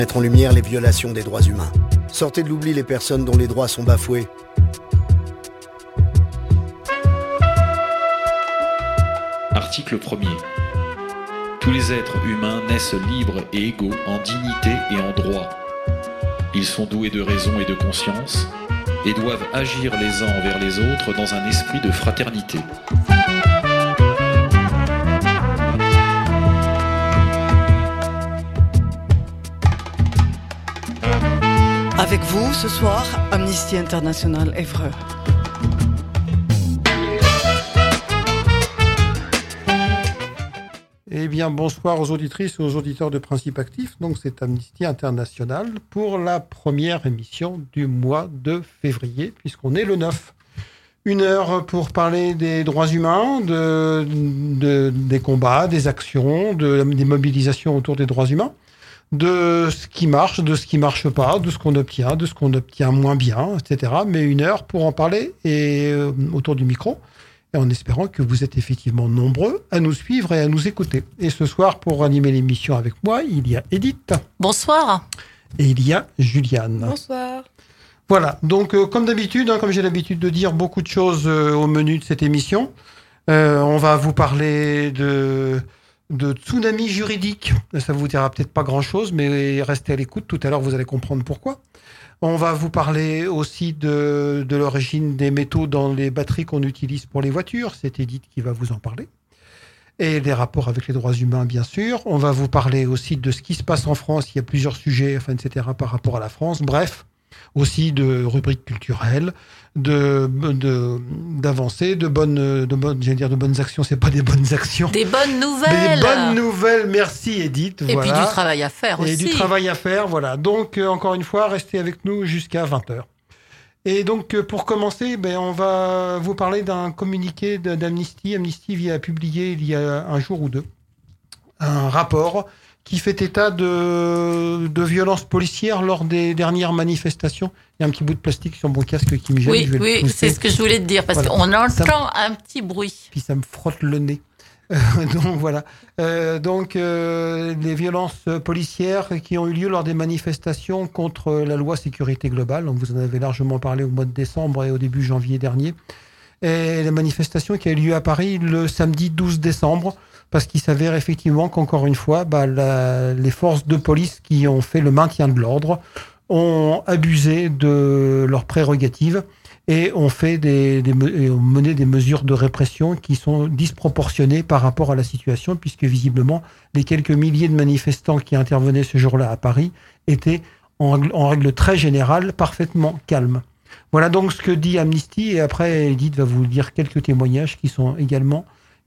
Mettre en lumière les violations des droits humains. Sortez de l'oubli les personnes dont les droits sont bafoués. Article 1er. Tous les êtres humains naissent libres et égaux en dignité et en droit. Ils sont doués de raison et de conscience et doivent agir les uns envers les autres dans un esprit de fraternité. Avec vous, ce soir, Amnesty International Évreux. Eh bien, bonsoir aux auditrices et aux auditeurs de Principe Actif. Donc, c'est Amnesty International pour la première émission du mois de février, puisqu'on est le 9. 1 heure pour parler des droits humains, des combats, des actions, des mobilisations autour des droits humains, de ce qui marche, de ce qui marche pas, de ce qu'on obtient moins bien, etc. Mais 1 heure pour en parler et autour du micro, et en espérant que vous êtes effectivement nombreux à nous suivre et à nous écouter. Et ce soir, pour animer l'émission avec moi, il y a Edith. Bonsoir. Et il y a Juliane. Bonsoir. Voilà, donc comme d'habitude, comme j'ai l'habitude de dire beaucoup de choses au menu de cette émission, on va vous parler de tsunami juridique. Ça vous dira peut-être pas grand-chose, mais restez à l'écoute. Tout à l'heure, vous allez comprendre pourquoi. On va vous parler aussi de l'origine des métaux dans les batteries qu'on utilise pour les voitures. C'est Edith qui va vous en parler. Et des rapports avec les droits humains, bien sûr. On va vous parler aussi de ce qui se passe en France. Il y a plusieurs sujets, etc., par rapport à la France. Bref, aussi de rubriques culturelles, d'avancées, de bonnes actions. C'est pas des bonnes actions. Des bonnes nouvelles. Des bonnes nouvelles. Merci Edith. Et voilà. Puis du travail à faire aussi. Et du travail à faire, voilà. Donc, encore une fois, restez avec nous jusqu'à 20h. Et donc, pour commencer, on va vous parler d'un communiqué d'Amnesty. Amnesty a publié il y a un jour ou deux un rapport qui fait état de violences policières lors des dernières manifestations. Il y a un petit bout de plastique sur mon casque qui me gêne. Oui, c'est ce que je voulais te dire, parce qu'on entend un petit bruit. Puis ça me frotte le nez. Donc voilà. Les violences policières qui ont eu lieu lors des manifestations contre la loi sécurité globale. Donc vous en avez largement parlé au mois de décembre et au début janvier dernier. Et la manifestation qui a eu lieu à Paris le samedi 12 décembre. Parce qu'il s'avère effectivement qu'encore une fois, les forces de police qui ont fait le maintien de l'ordre ont abusé de leurs prérogatives et ont mené des mesures de répression qui sont disproportionnées par rapport à la situation, puisque visiblement, les quelques milliers de manifestants qui intervenaient ce jour-là à Paris étaient, en règle très générale, parfaitement calmes. Voilà donc ce que dit Amnesty, et après, Edith va vous dire quelques témoignages qui sont également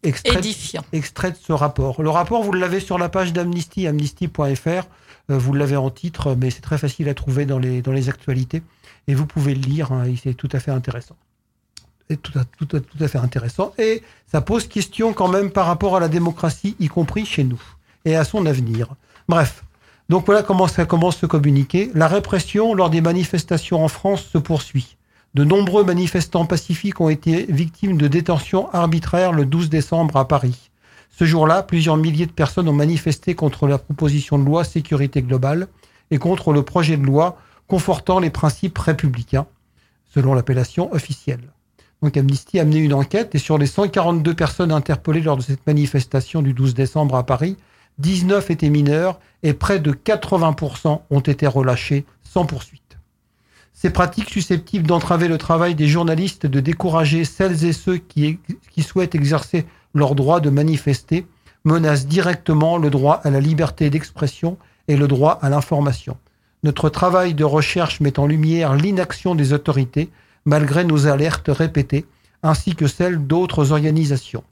extrait de ce rapport. Le rapport, vous l'avez sur la page d'Amnesty, amnesty.fr. Vous l'avez en titre, mais c'est très facile à trouver dans les actualités. Et vous pouvez le lire, c'est tout à fait intéressant. Tout à fait intéressant. Et ça pose question quand même par rapport à la démocratie, y compris chez nous, et à son avenir. Bref, donc voilà comment ça commence ce communiqué. La répression lors des manifestations en France se poursuit. De nombreux manifestants pacifiques ont été victimes de détentions arbitraires le 12 décembre à Paris. Ce jour-là, plusieurs milliers de personnes ont manifesté contre la proposition de loi sécurité globale et contre le projet de loi confortant les principes républicains, selon l'appellation officielle. Donc Amnesty a mené une enquête et sur les 142 personnes interpellées lors de cette manifestation du 12 décembre à Paris, 19 étaient mineurs et près de 80% ont été relâchés sans poursuite. Ces pratiques susceptibles d'entraver le travail des journalistes et de décourager celles et ceux qui souhaitent exercer leur droit de manifester menacent directement le droit à la liberté d'expression et le droit à l'information. Notre travail de recherche met en lumière l'inaction des autorités, malgré nos alertes répétées, ainsi que celles d'autres organisations.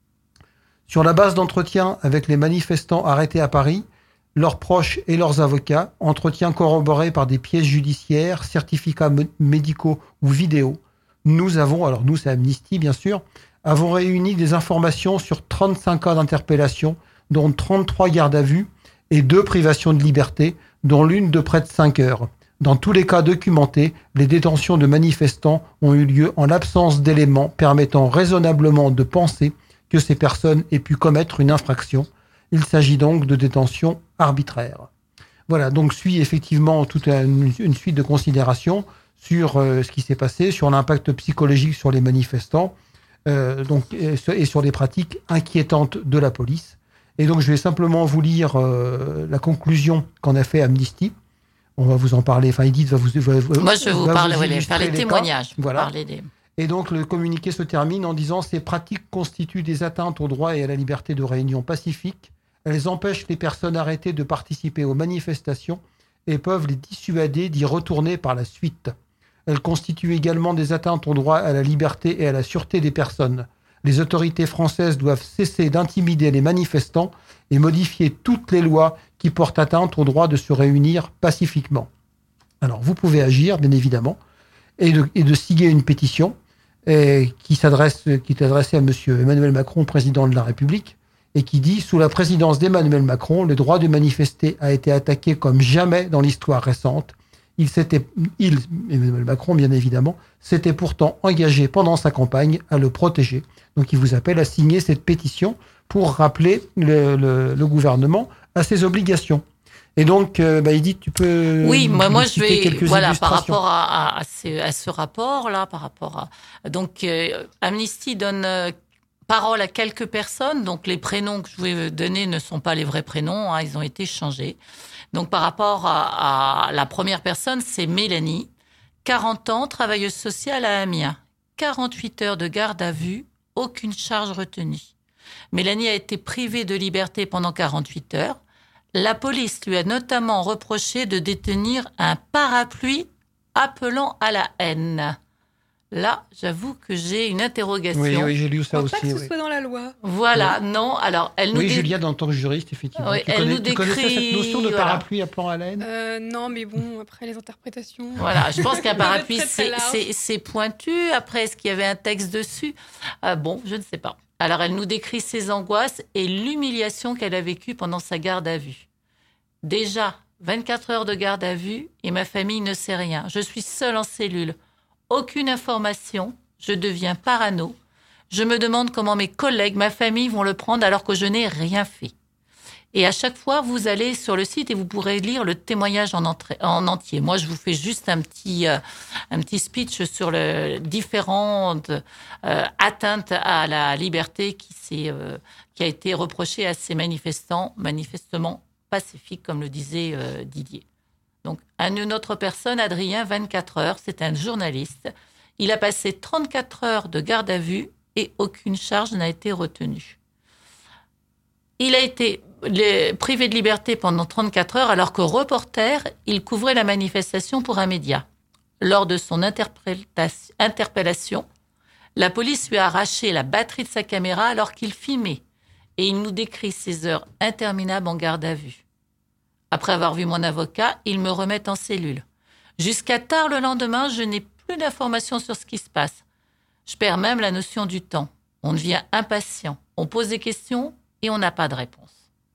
Sur la base d'entretiens avec les manifestants arrêtés à Paris, leurs proches et leurs avocats, entretiens corroborés par des pièces judiciaires, certificats médicaux ou vidéos. Nous, c'est Amnesty bien sûr, avons réuni des informations sur 35 cas d'interpellation, dont 33 gardes à vue et 2 privations de liberté, dont l'une de près de 5 heures. Dans tous les cas documentés, les détentions de manifestants ont eu lieu en l'absence d'éléments permettant raisonnablement de penser que ces personnes aient pu commettre une infraction. Il s'agit donc de détentions arbitraires. Voilà, donc suit effectivement toute une suite de considérations sur ce qui s'est passé, sur l'impact psychologique sur les manifestants, et sur les pratiques inquiétantes de la police. Et donc je vais simplement vous lire la conclusion qu'en a fait Amnesty. On va vous en parler. Enfin, Edith va vous. Moi, je vais vous parler, faire les témoignages. Voilà. Et donc, le communiqué se termine en disant: ces pratiques constituent des atteintes au droit et à la liberté de réunion pacifique. Elles empêchent les personnes arrêtées de participer aux manifestations et peuvent les dissuader d'y retourner par la suite. Elles constituent également des atteintes au droit à la liberté et à la sûreté des personnes. Les autorités françaises doivent cesser d'intimider les manifestants et modifier toutes les lois qui portent atteinte au droit de se réunir pacifiquement. Alors, vous pouvez agir, bien évidemment, et de signer une pétition qui est adressée à M. Emmanuel Macron, président de la République, et qui dit: sous la présidence d'Emmanuel Macron, le droit de manifester a été attaqué comme jamais dans l'histoire récente. Emmanuel Macron, bien évidemment, s'était pourtant engagé pendant sa campagne à le protéger. Donc, il vous appelle à signer cette pétition pour rappeler le gouvernement à ses obligations. Et donc, Edith, tu peux. Oui, moi je vais. Voilà, par rapport à ce rapport-là, donc, Amnesty donne parole à quelques personnes. Donc, les prénoms que je vais donner ne sont pas les vrais prénoms, hein, ils ont été changés. Donc, par rapport à la première personne, c'est Mélanie, 40 ans, travailleuse sociale à Amiens. 48 heures de garde à vue, aucune charge retenue. Mélanie a été privée de liberté pendant 48 heures. La police lui a notamment reproché de détenir un parapluie appelant à la haine. Là, j'avoue que j'ai une interrogation. Oui, j'ai lu ça aussi. Je ne pense pas que ce soit dans la loi. Voilà, non. Alors, elle nous Juliette, en tant que juriste, effectivement. Oui, tu connaissais cette notion de parapluie appelant à la haine ? Non, mais bon, après les interprétations. Voilà, je pense qu'un parapluie, c'est pointu. Après, est-ce qu'il y avait un texte dessus ? Bon, je ne sais pas. Alors, elle nous décrit ses angoisses et l'humiliation qu'elle a vécue pendant sa garde à vue. Déjà, 24 heures de garde à vue et ma famille ne sait rien. Je suis seule en cellule. Aucune information. Je deviens parano. Je me demande comment mes collègues, ma famille vont le prendre alors que je n'ai rien fait. Et à chaque fois, vous allez sur le site et vous pourrez lire le témoignage en entier. Moi, je vous fais juste un petit speech sur les différentes atteintes à la liberté qui a été reprochée à ces manifestement pacifiques, comme le disait Didier. Donc, une autre personne, Adrien, 24 heures, c'est un journaliste. Il a passé 34 heures de garde à vue et aucune charge n'a été retenue. Il a été privé de liberté pendant 34 heures alors que reporter, il couvrait la manifestation pour un média. Lors de son interpellation, la police lui a arraché la batterie de sa caméra alors qu'il filmait et il nous décrit ses heures interminables en garde à vue. Après avoir vu mon avocat, il me remet en cellule. Jusqu'à tard le lendemain, je n'ai plus d'informations sur ce qui se passe. Je perds même la notion du temps. On devient impatient. On pose des questions et on n'a pas de réponse.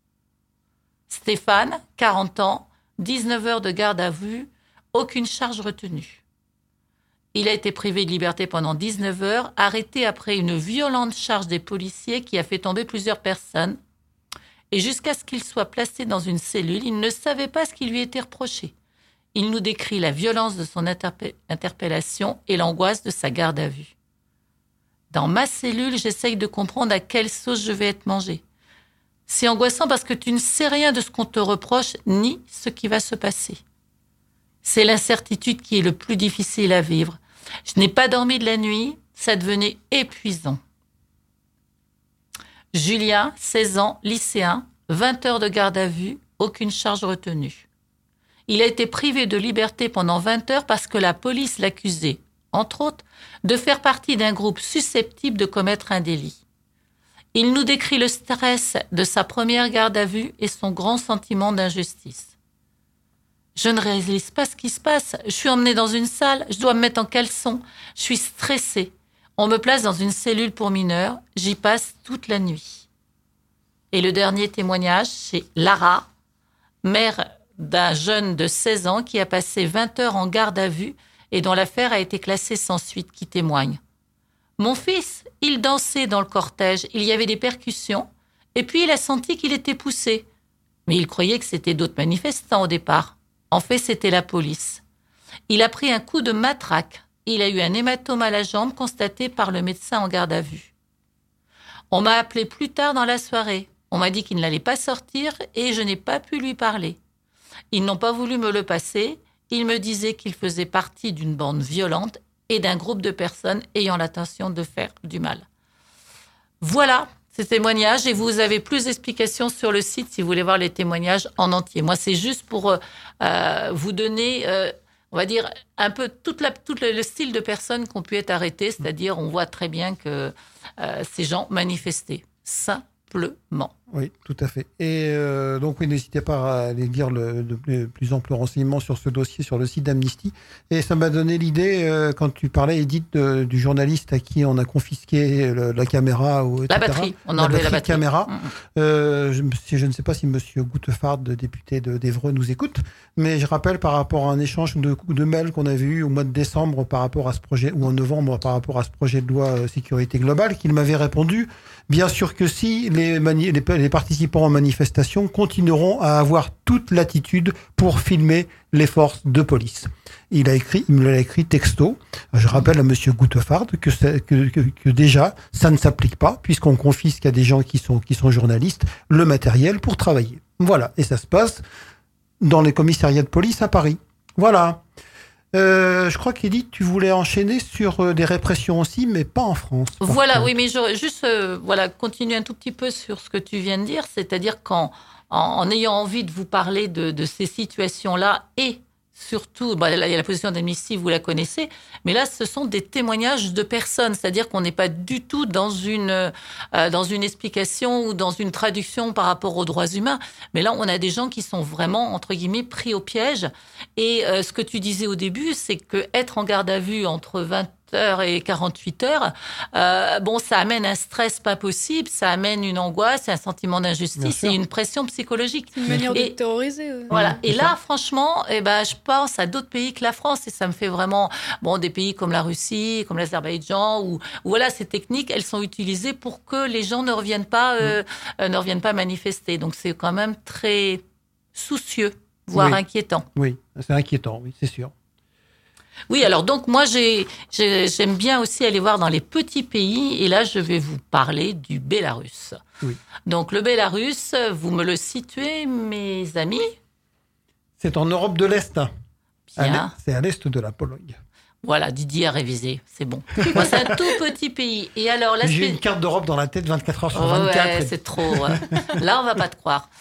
Stéphane, 40 ans, 19 heures de garde à vue, aucune charge retenue. Il a été privé de liberté pendant 19 heures, arrêté après une violente charge des policiers qui a fait tomber plusieurs personnes. Et jusqu'à ce qu'il soit placé dans une cellule, il ne savait pas ce qui lui était reproché. Il nous décrit la violence de son interpellation et l'angoisse de sa garde à vue. Dans ma cellule, j'essaye de comprendre à quelle sauce je vais être mangée. C'est angoissant parce que tu ne sais rien de ce qu'on te reproche ni ce qui va se passer. C'est l'incertitude qui est le plus difficile à vivre. Je n'ai pas dormi de la nuit, ça devenait épuisant. Julien, 16 ans, lycéen, 20 heures de garde à vue, aucune charge retenue. Il a été privé de liberté pendant 20 heures parce que la police l'accusait, entre autres, de faire partie d'un groupe susceptible de commettre un délit. Il nous décrit le stress de sa première garde à vue et son grand sentiment d'injustice. Je ne réalise pas ce qui se passe. Je suis emmenée dans une salle, je dois me mettre en caleçon. Je suis stressée. On me place dans une cellule pour mineurs. J'y passe toute la nuit. Et le dernier témoignage, c'est Lara, mère d'un jeune de 16 ans qui a passé 20 heures en garde à vue et dont l'affaire a été classée sans suite, qui témoigne. Mon fils, il dansait dans le cortège. Il y avait des percussions. Et puis, il a senti qu'il était poussé. Mais il croyait que c'était d'autres manifestants au départ. En fait, c'était la police. Il a pris un coup de matraque. Il a eu un hématome à la jambe constaté par le médecin en garde à vue. On m'a appelé plus tard dans la soirée. On m'a dit qu'il n'allait pas sortir et je n'ai pas pu lui parler. Ils n'ont pas voulu me le passer. Ils me disaient qu'il faisait partie d'une bande violente et d'un groupe de personnes ayant l'intention de faire du mal. Voilà ces témoignages et vous avez plus d'explications sur le site si vous voulez voir les témoignages en entier. Moi, c'est juste pour vous donner, on va dire, un peu tout le style de personnes qui ont pu être arrêtées, c'est-à-dire on voit très bien que ces gens manifestaient simplement. Oui, tout à fait. Et donc, oui, n'hésitez pas à aller lire de plus amples renseignements sur ce dossier sur le site d'Amnesty. Et ça m'a donné l'idée, quand tu parlais, Edith, du journaliste à qui on a confisqué la caméra. Etc. La batterie, on a enlevé la batterie. Caméra. Je ne sais pas si M. Goutefard, député d'Évreux, nous écoute, mais je rappelle par rapport à un échange de mails qu'on avait eu au mois de décembre par rapport à ce projet, ou en novembre par rapport à ce projet de loi sécurité globale, qu'il m'avait répondu, bien sûr que si, les participants en manifestation continueront à avoir toute latitude pour filmer les forces de police. Il me l'a écrit texto. Je rappelle à monsieur Goutefard que déjà, ça ne s'applique pas, puisqu'on confisque à des gens qui sont journalistes le matériel pour travailler. Voilà. Et ça se passe dans les commissariats de police à Paris. Voilà. Je crois qu'Edith, tu voulais enchaîner sur des répressions aussi, mais pas en France. Voilà, oui, mais juste continuer un tout petit peu sur ce que tu viens de dire, c'est-à-dire qu'en ayant envie de vous parler de ces situations-là et surtout, il y a la position d'Amnesty, vous la connaissez, mais là, ce sont des témoignages de personnes, c'est-à-dire qu'on n'est pas du tout dans une explication ou dans une traduction par rapport aux droits humains, mais là, on a des gens qui sont vraiment, entre guillemets, pris au piège. Et ce que tu disais au début, c'est que être en garde à vue entre 20 heures et 48 heures, ça amène un stress pas possible, ça amène une angoisse, un sentiment d'injustice et une pression psychologique. Une manière de terroriser. Voilà. Et là, franchement, je pense à d'autres pays que la France et ça me fait vraiment, des pays comme la Russie, comme l'Azerbaïdjan, où voilà, ces techniques, elles sont utilisées pour que les gens ne reviennent pas manifester. Donc c'est quand même très soucieux, voire inquiétant. Oui, c'est inquiétant, oui, c'est sûr. Oui, alors donc moi j'aime bien aussi aller voir dans les petits pays et là je vais vous parler du Bélarus. Oui. Donc le Bélarus, vous me le situez, mes amis ? C'est en Europe de l'Est. Bien. C'est à l'est de la Pologne. Voilà, Didier a révisé, c'est bon. Moi, c'est un tout petit pays. Et alors, là, j'ai une carte d'Europe dans la tête 24 heures sur 24. Ouais, c'est trop. Là, on va pas te croire.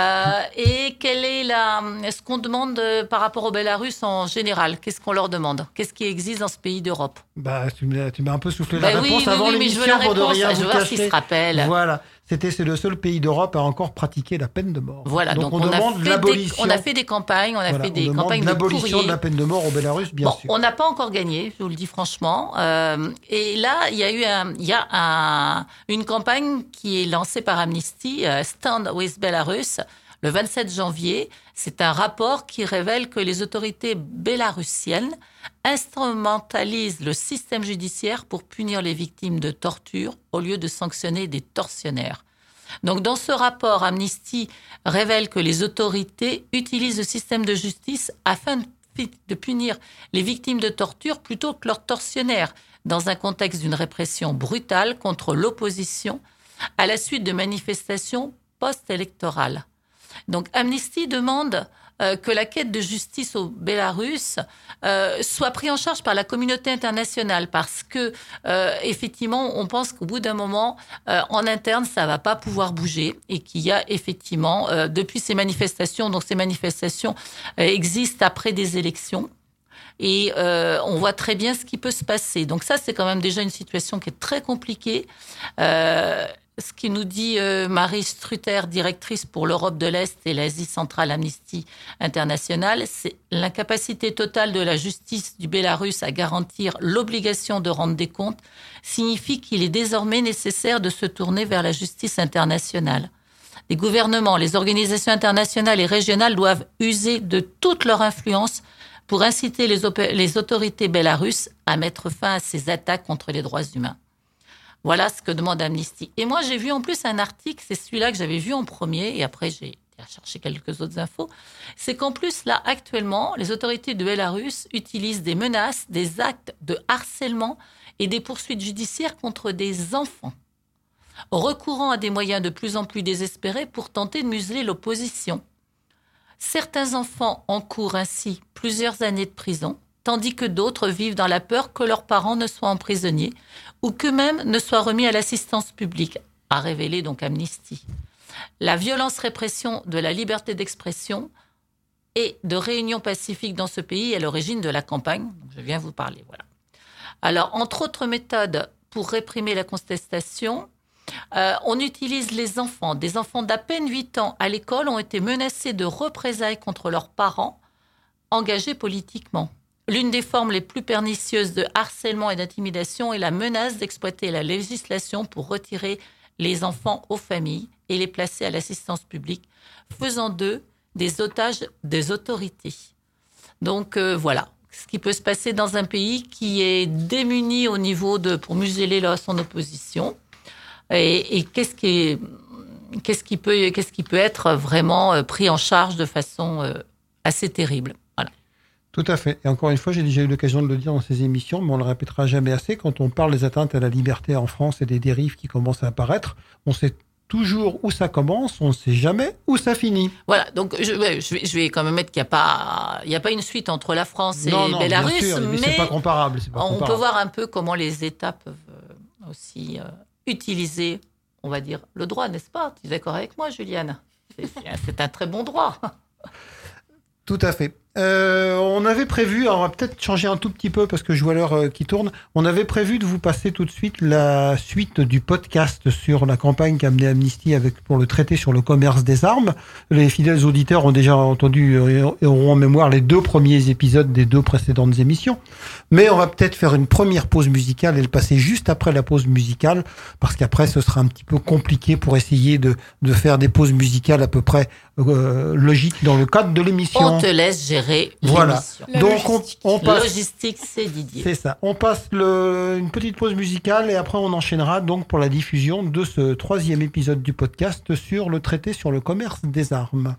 Et quelle est est-ce qu'on demande par rapport au Bélarus en général ? Qu'est-ce qu'on leur demande ? Qu'est-ce qui existe dans ce pays d'Europe ? Tu m'as un peu soufflé la réponse avant l'émission pour de rien vous cacher. Je veux voir s'il se rappelle. Voilà. C'est le seul pays d'Europe à encore pratiquer la peine de mort. Voilà, donc on demande l'abolition. On a fait des campagnes, campagnes de courrier. L'abolition de la peine de mort au Bélarus, bien sûr. On n'a pas encore gagné, je vous le dis franchement. Et là, il y a une campagne qui est lancée par Amnesty, Stand with Belarus, le 27 janvier. C'est un rapport qui révèle que les autorités bélarusiennes instrumentalisent le système judiciaire pour punir les victimes de torture au lieu de sanctionner des tortionnaires. Donc, dans ce rapport, Amnesty révèle que les autorités utilisent le système de justice afin de punir les victimes de torture plutôt que leurs tortionnaires, dans un contexte d'une répression brutale contre l'opposition à la suite de manifestations post-électorales. Donc, Amnesty demande que la quête de justice au Bélarus soit prise en charge par la communauté internationale parce que, effectivement, on pense qu'au bout d'un moment, en interne, ça va pas pouvoir bouger et qu'il y a effectivement, depuis ces manifestations, donc ces manifestations existent après des élections. Et on voit très bien ce qui peut se passer. Donc ça, c'est quand même déjà une situation qui est très compliquée. Ce qui nous dit Marie Strutter, directrice pour l'Europe de l'Est et l'Asie centrale Amnesty International, c'est l'incapacité totale de la justice du Bélarus à garantir l'obligation de rendre des comptes signifie qu'il est désormais nécessaire de se tourner vers la justice internationale. Les gouvernements, les organisations internationales et régionales doivent user de toute leur influence pour inciter les autorités bélarusses à mettre fin à ces attaques contre les droits humains. Voilà ce que demande Amnesty. Et moi, j'ai vu en plus un article, c'est celui-là que j'avais vu en premier, et après j'ai à chercher quelques autres infos, c'est qu'en plus, là, actuellement, les autorités de Bélarus utilisent des menaces, des actes de harcèlement et des poursuites judiciaires contre des enfants, recourant à des moyens de plus en plus désespérés pour tenter de museler l'opposition. Certains enfants encourent ainsi plusieurs années de prison, tandis que d'autres vivent dans la peur que leurs parents ne soient emprisonnés ou qu'eux-mêmes ne soient remis à l'assistance publique, a révélé donc Amnesty. La violence répression de la liberté d'expression et de réunion pacifique dans ce pays est à l'origine de la campagne dont je viens vous parler. Voilà. Alors, entre autres méthodes pour réprimer la contestation, on utilise les enfants. Des enfants d'à peine 8 ans à l'école ont été menacés de représailles contre leurs parents engagés politiquement. L'une des formes les plus pernicieuses de harcèlement et d'intimidation est la menace d'exploiter la législation pour retirer les enfants aux familles et les placer à l'assistance publique, faisant d'eux des otages des autorités. Donc voilà, ce qui peut se passer dans un pays qui est démuni au niveau pour museler son opposition. Et qu'est-ce qui peut être vraiment pris en charge de façon assez terrible. Voilà. Tout à fait. Et encore une fois, j'ai déjà eu l'occasion de le dire dans ces émissions, mais on le répétera jamais assez. Quand on parle des atteintes à la liberté en France et des dérives qui commencent à apparaître, on sait toujours où ça commence, on ne sait jamais où ça finit. Voilà, donc je vais quand même mettre qu'il n'y a pas une suite entre la France et Bélarus, bien sûr, mais c'est pas comparable. On peut voir un peu comment les États peuvent aussi utiliser, on va dire, le droit, n'est-ce pas? Tu es d'accord avec moi, Juliane? C'est un très bon droit. Tout à fait. On avait prévu, alors on va peut-être changer un tout petit peu parce que je vois l'heure qui tourne, on avait prévu de vous passer tout de suite la suite du podcast sur la campagne qu'a amené Amnesty pour le traité sur le commerce des armes. Les fidèles auditeurs ont déjà entendu et auront en mémoire les 2 premiers épisodes des 2 précédentes émissions. Mais on va peut-être faire une première pause musicale et le passer juste après la pause musicale parce qu'après ce sera un petit peu compliqué pour essayer de faire des pauses musicales à peu près logiques dans le cadre de l'émission. On te laisse gérer. Voilà. Donc on passe. Logistique, c'est Didier. C'est ça. On passe une petite pause musicale et après on enchaînera donc pour la diffusion de ce 3e épisode du podcast sur le traité sur le commerce des armes.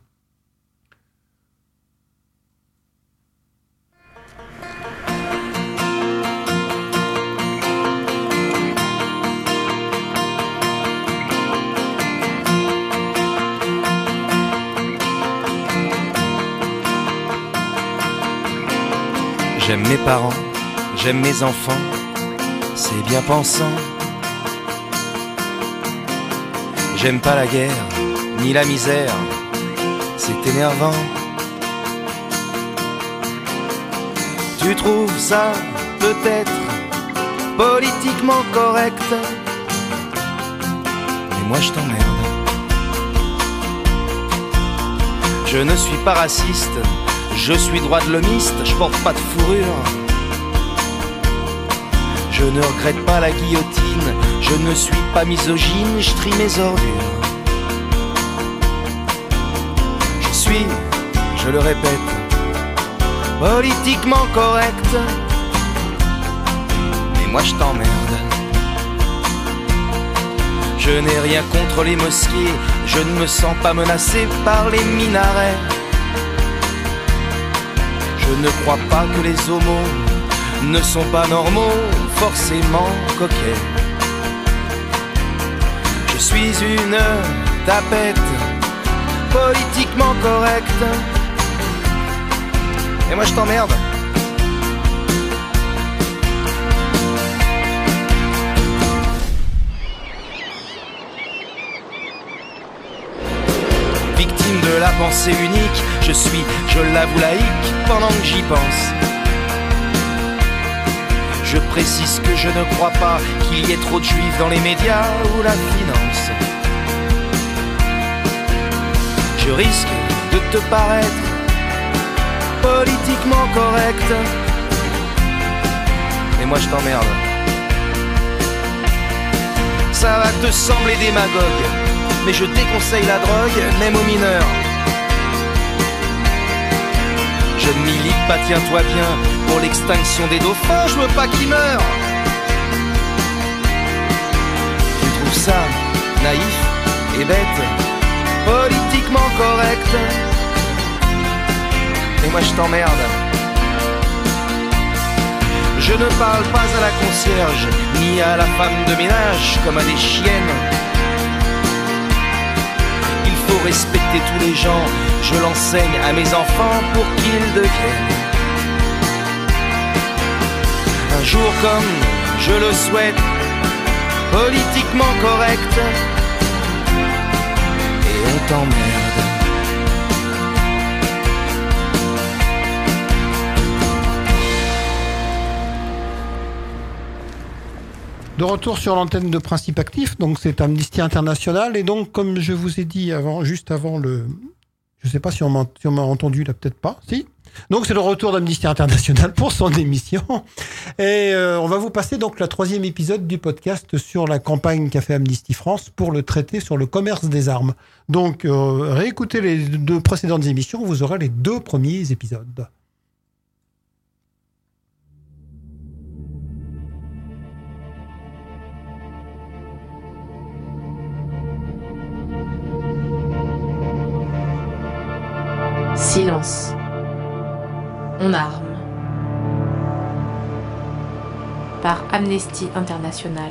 J'aime mes parents, j'aime mes enfants, c'est bien pensant. J'aime pas la guerre, ni la misère, c'est énervant. Tu trouves ça peut-être politiquement correct, mais moi je t'emmerde. Je ne suis pas raciste, je suis droit de l'homiste, je porte pas de fourrure. Je ne regrette pas la guillotine, je ne suis pas misogyne, je trie mes ordures. Je suis, je le répète, politiquement correct, mais moi je t'emmerde. Je n'ai rien contre les mosquées, je ne me sens pas menacé par les minarets. Je ne crois pas que les homos ne sont pas normaux, forcément coquets. Je suis une tapette, politiquement correcte, et moi je t'emmerde. Victime de la pensée unique, je suis, je l'avoue, laïque pendant que j'y pense. Je précise que je ne crois pas qu'il y ait trop de juifs dans les médias ou la finance. Je risque de te paraître politiquement correct, et moi je t'emmerde. Ça va te sembler démagogue, mais je déconseille la drogue, même aux mineurs. Je ne milite pas, tiens-toi bien, pour l'extinction des dauphins, je veux pas qu'ils meurent. Tu trouves ça naïf et bête, politiquement correct. Et moi je t'emmerde. Je ne parle pas à la concierge, ni à la femme de ménage comme à des chiennes. Il faut respecter tous les gens, je l'enseigne à mes enfants pour qu'ils deviennent un jour comme je le souhaite, politiquement correct. Et on t'emmerde. De retour sur l'antenne de Principe Actif, donc c'est Amnesty International, et donc comme je vous ai dit juste avant le... Je ne sais pas si on m'a entendu là, peut-être pas, si. Donc c'est le retour d'Amnesty International pour son émission, et on va vous passer donc le 3e épisode du podcast sur la campagne qu'a fait Amnesty France pour le traité sur le commerce des armes. Donc réécoutez les 2 précédentes émissions, vous aurez les 2 premiers épisodes. Silence. On arme. Par Amnesty International.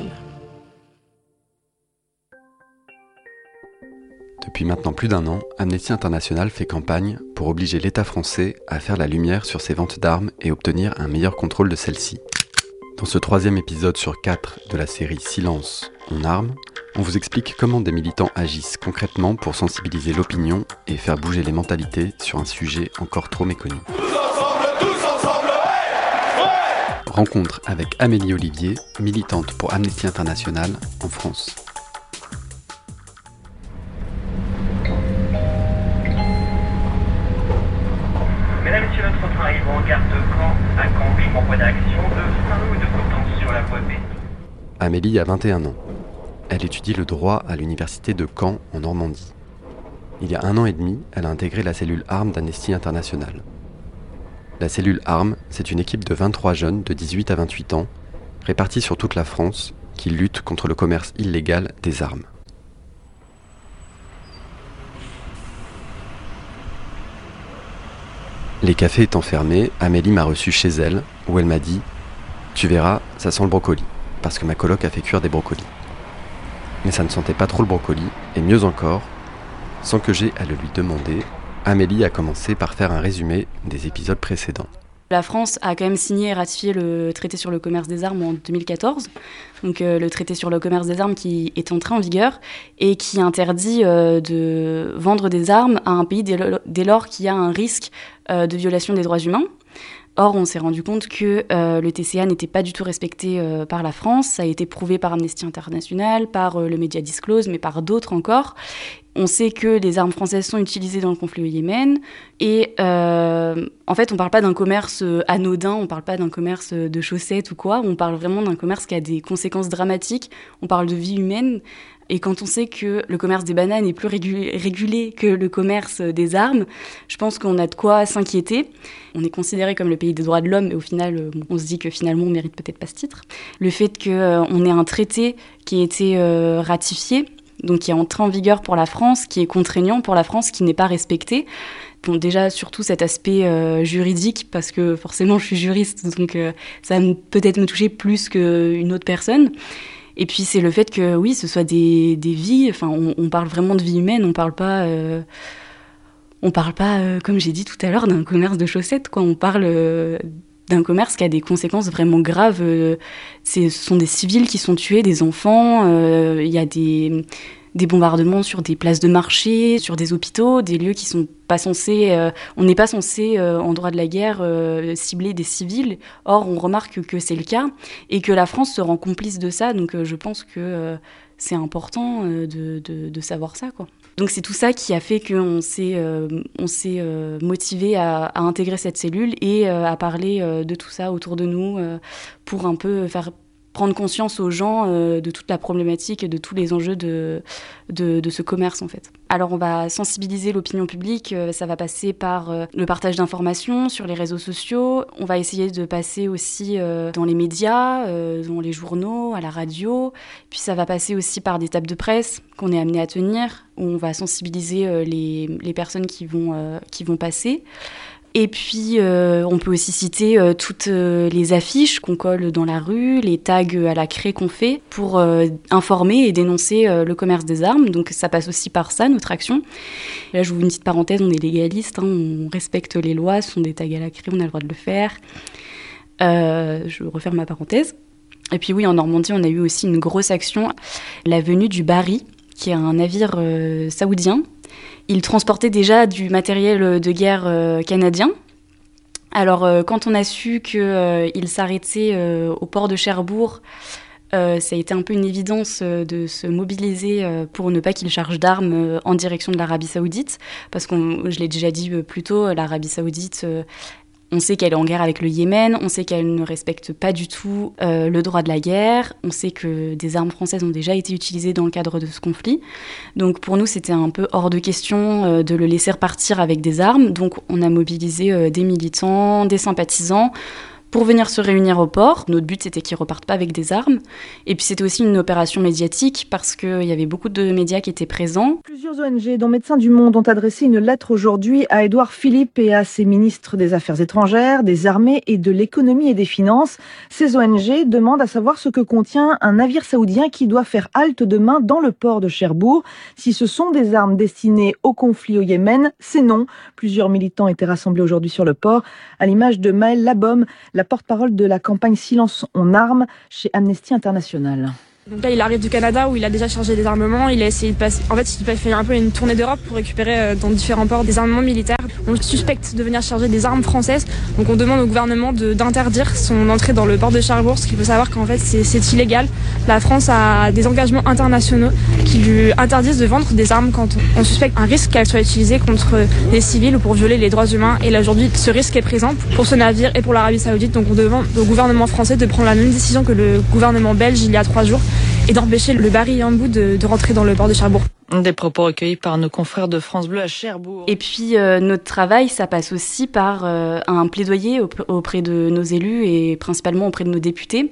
Depuis maintenant plus d'1 an, Amnesty International fait campagne pour obliger l'État français à faire la lumière sur ses ventes d'armes et obtenir un meilleur contrôle de celles-ci. Dans ce 3e épisode sur 4 de la série Silence, on arme, on vous explique comment des militants agissent concrètement pour sensibiliser l'opinion et faire bouger les mentalités sur un sujet encore trop méconnu. Tous ensemble, ouais. Rencontre avec Amélie Olivier, militante pour Amnesty International en France. Mesdames et messieurs, notre train arrive en gare de Caen. À Caen, je m'envoie d'action de Saint-Loup et de Coutances sur la voie B. Amélie a 21 ans. Elle étudie le droit à l'université de Caen en Normandie. Il y a 1 an et demi, elle a intégré la cellule Armes d'Amnesty International. La cellule Armes, c'est une équipe de 23 jeunes de 18 à 28 ans, répartis sur toute la France, qui luttent contre le commerce illégal des armes. Les cafés étant fermés, Amélie m'a reçu chez elle, où elle m'a dit « Tu verras, ça sent le brocoli », parce que ma coloc a fait cuire des brocolis. Mais ça ne sentait pas trop le brocoli, et mieux encore, sans que j'aie à le lui demander, Amélie a commencé par faire un résumé des épisodes précédents. La France a quand même signé et ratifié le traité sur le commerce des armes en 2014, donc le traité sur le commerce des armes qui est entré en vigueur et qui interdit de vendre des armes à un pays dès lors qu'il y a un risque de violation des droits humains. Or, on s'est rendu compte que le TCA n'était pas du tout respecté par la France. Ça a été prouvé par Amnesty International, par le Media Disclose, mais par d'autres encore. On sait que les armes françaises sont utilisées dans le conflit au Yémen. Et en fait, on ne parle pas d'un commerce anodin, on ne parle pas d'un commerce de chaussettes ou quoi. On parle vraiment d'un commerce qui a des conséquences dramatiques. On parle de vie humaine. Et quand on sait que le commerce des bananes est plus régulé que le commerce des armes, je pense qu'on a de quoi s'inquiéter. On est considéré comme le pays des droits de l'homme, et au final, on se dit que finalement, on mérite peut-être pas ce titre. Le fait qu'on ait un traité qui a été ratifié, donc qui est entré en vigueur pour la France, qui est contraignant pour la France, qui n'est pas respecté. Bon, déjà, surtout cet aspect juridique, parce que forcément, je suis juriste, donc ça va peut-être me toucher plus qu'une autre personne. Et puis c'est le fait que oui, ce soit des vies, enfin on parle vraiment de vie humaine, on parle pas comme j'ai dit tout à l'heure d'un commerce de chaussettes quoi, on parle d'un commerce qui a des conséquences vraiment graves. Ce sont des civils qui sont tués, des enfants, il y a des bombardements sur des places de marché, sur des hôpitaux, des lieux qui sont pas censés... on n'est pas censé, en droit de la guerre, cibler des civils. Or, on remarque que c'est le cas et que la France se rend complice de ça. Donc, je pense que c'est important de savoir ça, quoi. Donc, c'est tout ça qui a fait qu'on s'est motivé à intégrer cette cellule et à parler de tout ça autour de nous pour un peu faire prendre conscience aux gens de toute la problématique et de tous les enjeux de ce commerce en fait. Alors on va sensibiliser l'opinion publique, ça va passer par le partage d'informations sur les réseaux sociaux, on va essayer de passer aussi dans les médias, dans les journaux, à la radio, puis ça va passer aussi par des tables de presse qu'on est amené à tenir, où on va sensibiliser les personnes qui vont passer. Et puis, on peut aussi citer toutes les affiches qu'on colle dans la rue, les tags à la craie qu'on fait pour informer et dénoncer le commerce des armes. Donc, ça passe aussi par ça, notre action. Là, je vous une petite parenthèse, on est légaliste, on respecte les lois, ce sont des tags à la craie, on a le droit de le faire. Je referme ma parenthèse. Et puis oui, en Normandie, on a eu aussi une grosse action, la venue du Barry, qui est un navire saoudien. Il transportait déjà du matériel de guerre canadien. Alors, quand on a su qu'il s'arrêtait au port de Cherbourg, ça a été un peu une évidence de se mobiliser pour ne pas qu'il charge d'armes en direction de l'Arabie Saoudite. Parce que, je l'ai déjà dit plus tôt, l'Arabie Saoudite... on sait qu'elle est en guerre avec le Yémen, on sait qu'elle ne respecte pas du tout le droit de la guerre, on sait que des armes françaises ont déjà été utilisées dans le cadre de ce conflit. Donc pour nous, c'était un peu hors de question de le laisser repartir avec des armes. Donc on a mobilisé des militants, des sympathisants, pour venir se réunir au port. Notre but, c'était qu'ils ne repartent pas avec des armes. Et puis, c'était aussi une opération médiatique parce qu'il y avait beaucoup de médias qui étaient présents. Plusieurs ONG, dont Médecins du Monde, ont adressé une lettre aujourd'hui à Édouard Philippe et à ses ministres des Affaires étrangères, des Armées et de l'Économie et des Finances. Ces ONG demandent à savoir ce que contient un navire saoudien qui doit faire halte demain dans le port de Cherbourg. Si ce sont des armes destinées au conflit au Yémen, c'est non. Plusieurs militants étaient rassemblés aujourd'hui sur le port, à l'image de Maëlle Labaume, la porte-parole de la campagne Silence on arme chez Amnesty International. Donc là, il arrive du Canada où il a déjà chargé des armements. Il a essayé de passer. En fait, il fait un peu une tournée d'Europe pour récupérer dans différents ports des armements militaires. On le suspecte de venir charger des armes françaises. Donc on demande au gouvernement d'interdire son entrée dans le port de Cherbourg. Parce qu'il faut savoir qu'en fait, c'est illégal. La France a des engagements internationaux qui lui interdisent de vendre des armes quand on suspecte un risque qu'elles soient utilisées contre des civils ou pour violer les droits humains. Et là, aujourd'hui, ce risque est présent pour ce navire et pour l'Arabie Saoudite. Donc on demande au gouvernement français de prendre la même décision que le gouvernement belge il y a 3 jours. Et d'empêcher le Barry Yambou de rentrer dans le port de Cherbourg. Des propos recueillis par nos confrères de France Bleu à Cherbourg. Et puis notre travail, ça passe aussi par un plaidoyer auprès de nos élus et principalement auprès de nos députés.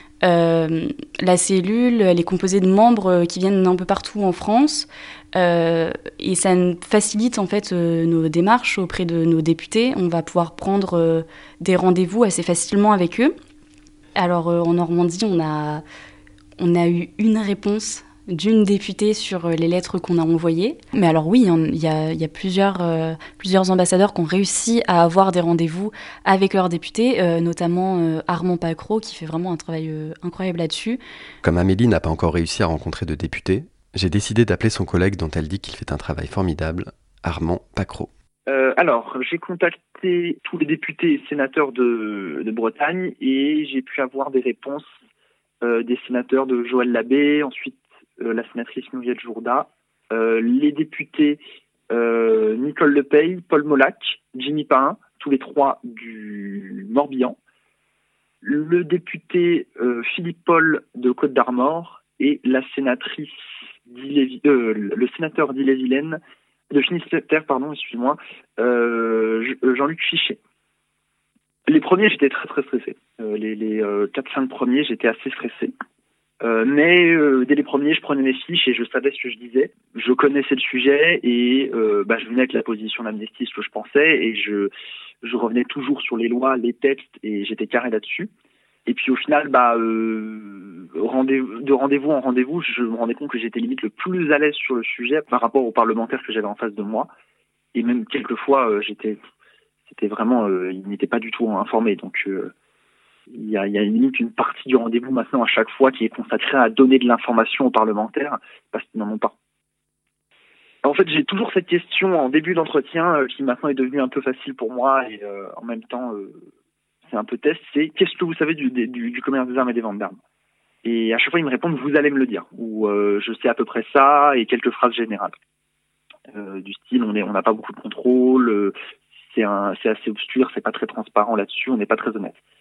La cellule, elle est composée de membres qui viennent d'un peu partout en France et ça facilite en fait nos démarches auprès de nos députés. On va pouvoir prendre des rendez-vous assez facilement avec eux. Alors en Normandie, on a eu une réponse d'une députée sur les lettres qu'on a envoyées. Mais alors oui, il y a plusieurs ambassadeurs qui ont réussi à avoir des rendez-vous avec leurs députés, notamment Armand Pacro, qui fait vraiment un travail incroyable là-dessus. Comme Amélie n'a pas encore réussi à rencontrer de députés, j'ai décidé d'appeler son collègue dont elle dit qu'il fait un travail formidable, Armand Pacro. Alors, j'ai contacté tous les députés et sénateurs de Bretagne et j'ai pu avoir des réponses des sénateurs de Joël Labbé, ensuite la sénatrice Muriel Jourda, les députés Nicole Lepay, Paul Molac, Jimmy Pain, tous les 3 du Morbihan, le député Philippe Paul de Côte-d'Armor et la sénatrice le sénateur d'Ille-et-Vilaine, de Finistère, excusez-moi, Jean-Luc Fichet. Les premiers, j'étais très très stressé. Les 4-5 premiers, j'étais assez stressé. Mais dès les premiers, je prenais mes fiches et je savais ce que je disais. Je connaissais le sujet et je venais avec la position d'Amnesty, ce que je pensais, et je revenais toujours sur les lois, les textes, et j'étais carré là-dessus. Et puis au final, de rendez-vous en rendez-vous, je me rendais compte que j'étais limite le plus à l'aise sur le sujet par rapport aux parlementaires que j'avais en face de moi. Et même quelquefois, c'était vraiment, ils n'étaient pas du tout informés. Donc il y a limite une partie du rendez-vous maintenant à chaque fois qui est consacrée à donner de l'information aux parlementaires parce qu'ils n'en ont pas. En fait, j'ai toujours cette question en début d'entretien qui maintenant est devenue un peu facile pour moi et en même temps c'est un peu test, c'est qu'est-ce que vous savez du commerce des armes et des ventes d'armes? Et à chaque fois ils me répondent vous allez me le dire, ou je sais à peu près ça, et quelques phrases générales du style on n'a pas beaucoup de contrôle, c'est assez obscur, c'est pas très transparent là-dessus, on n'est pas très honnête.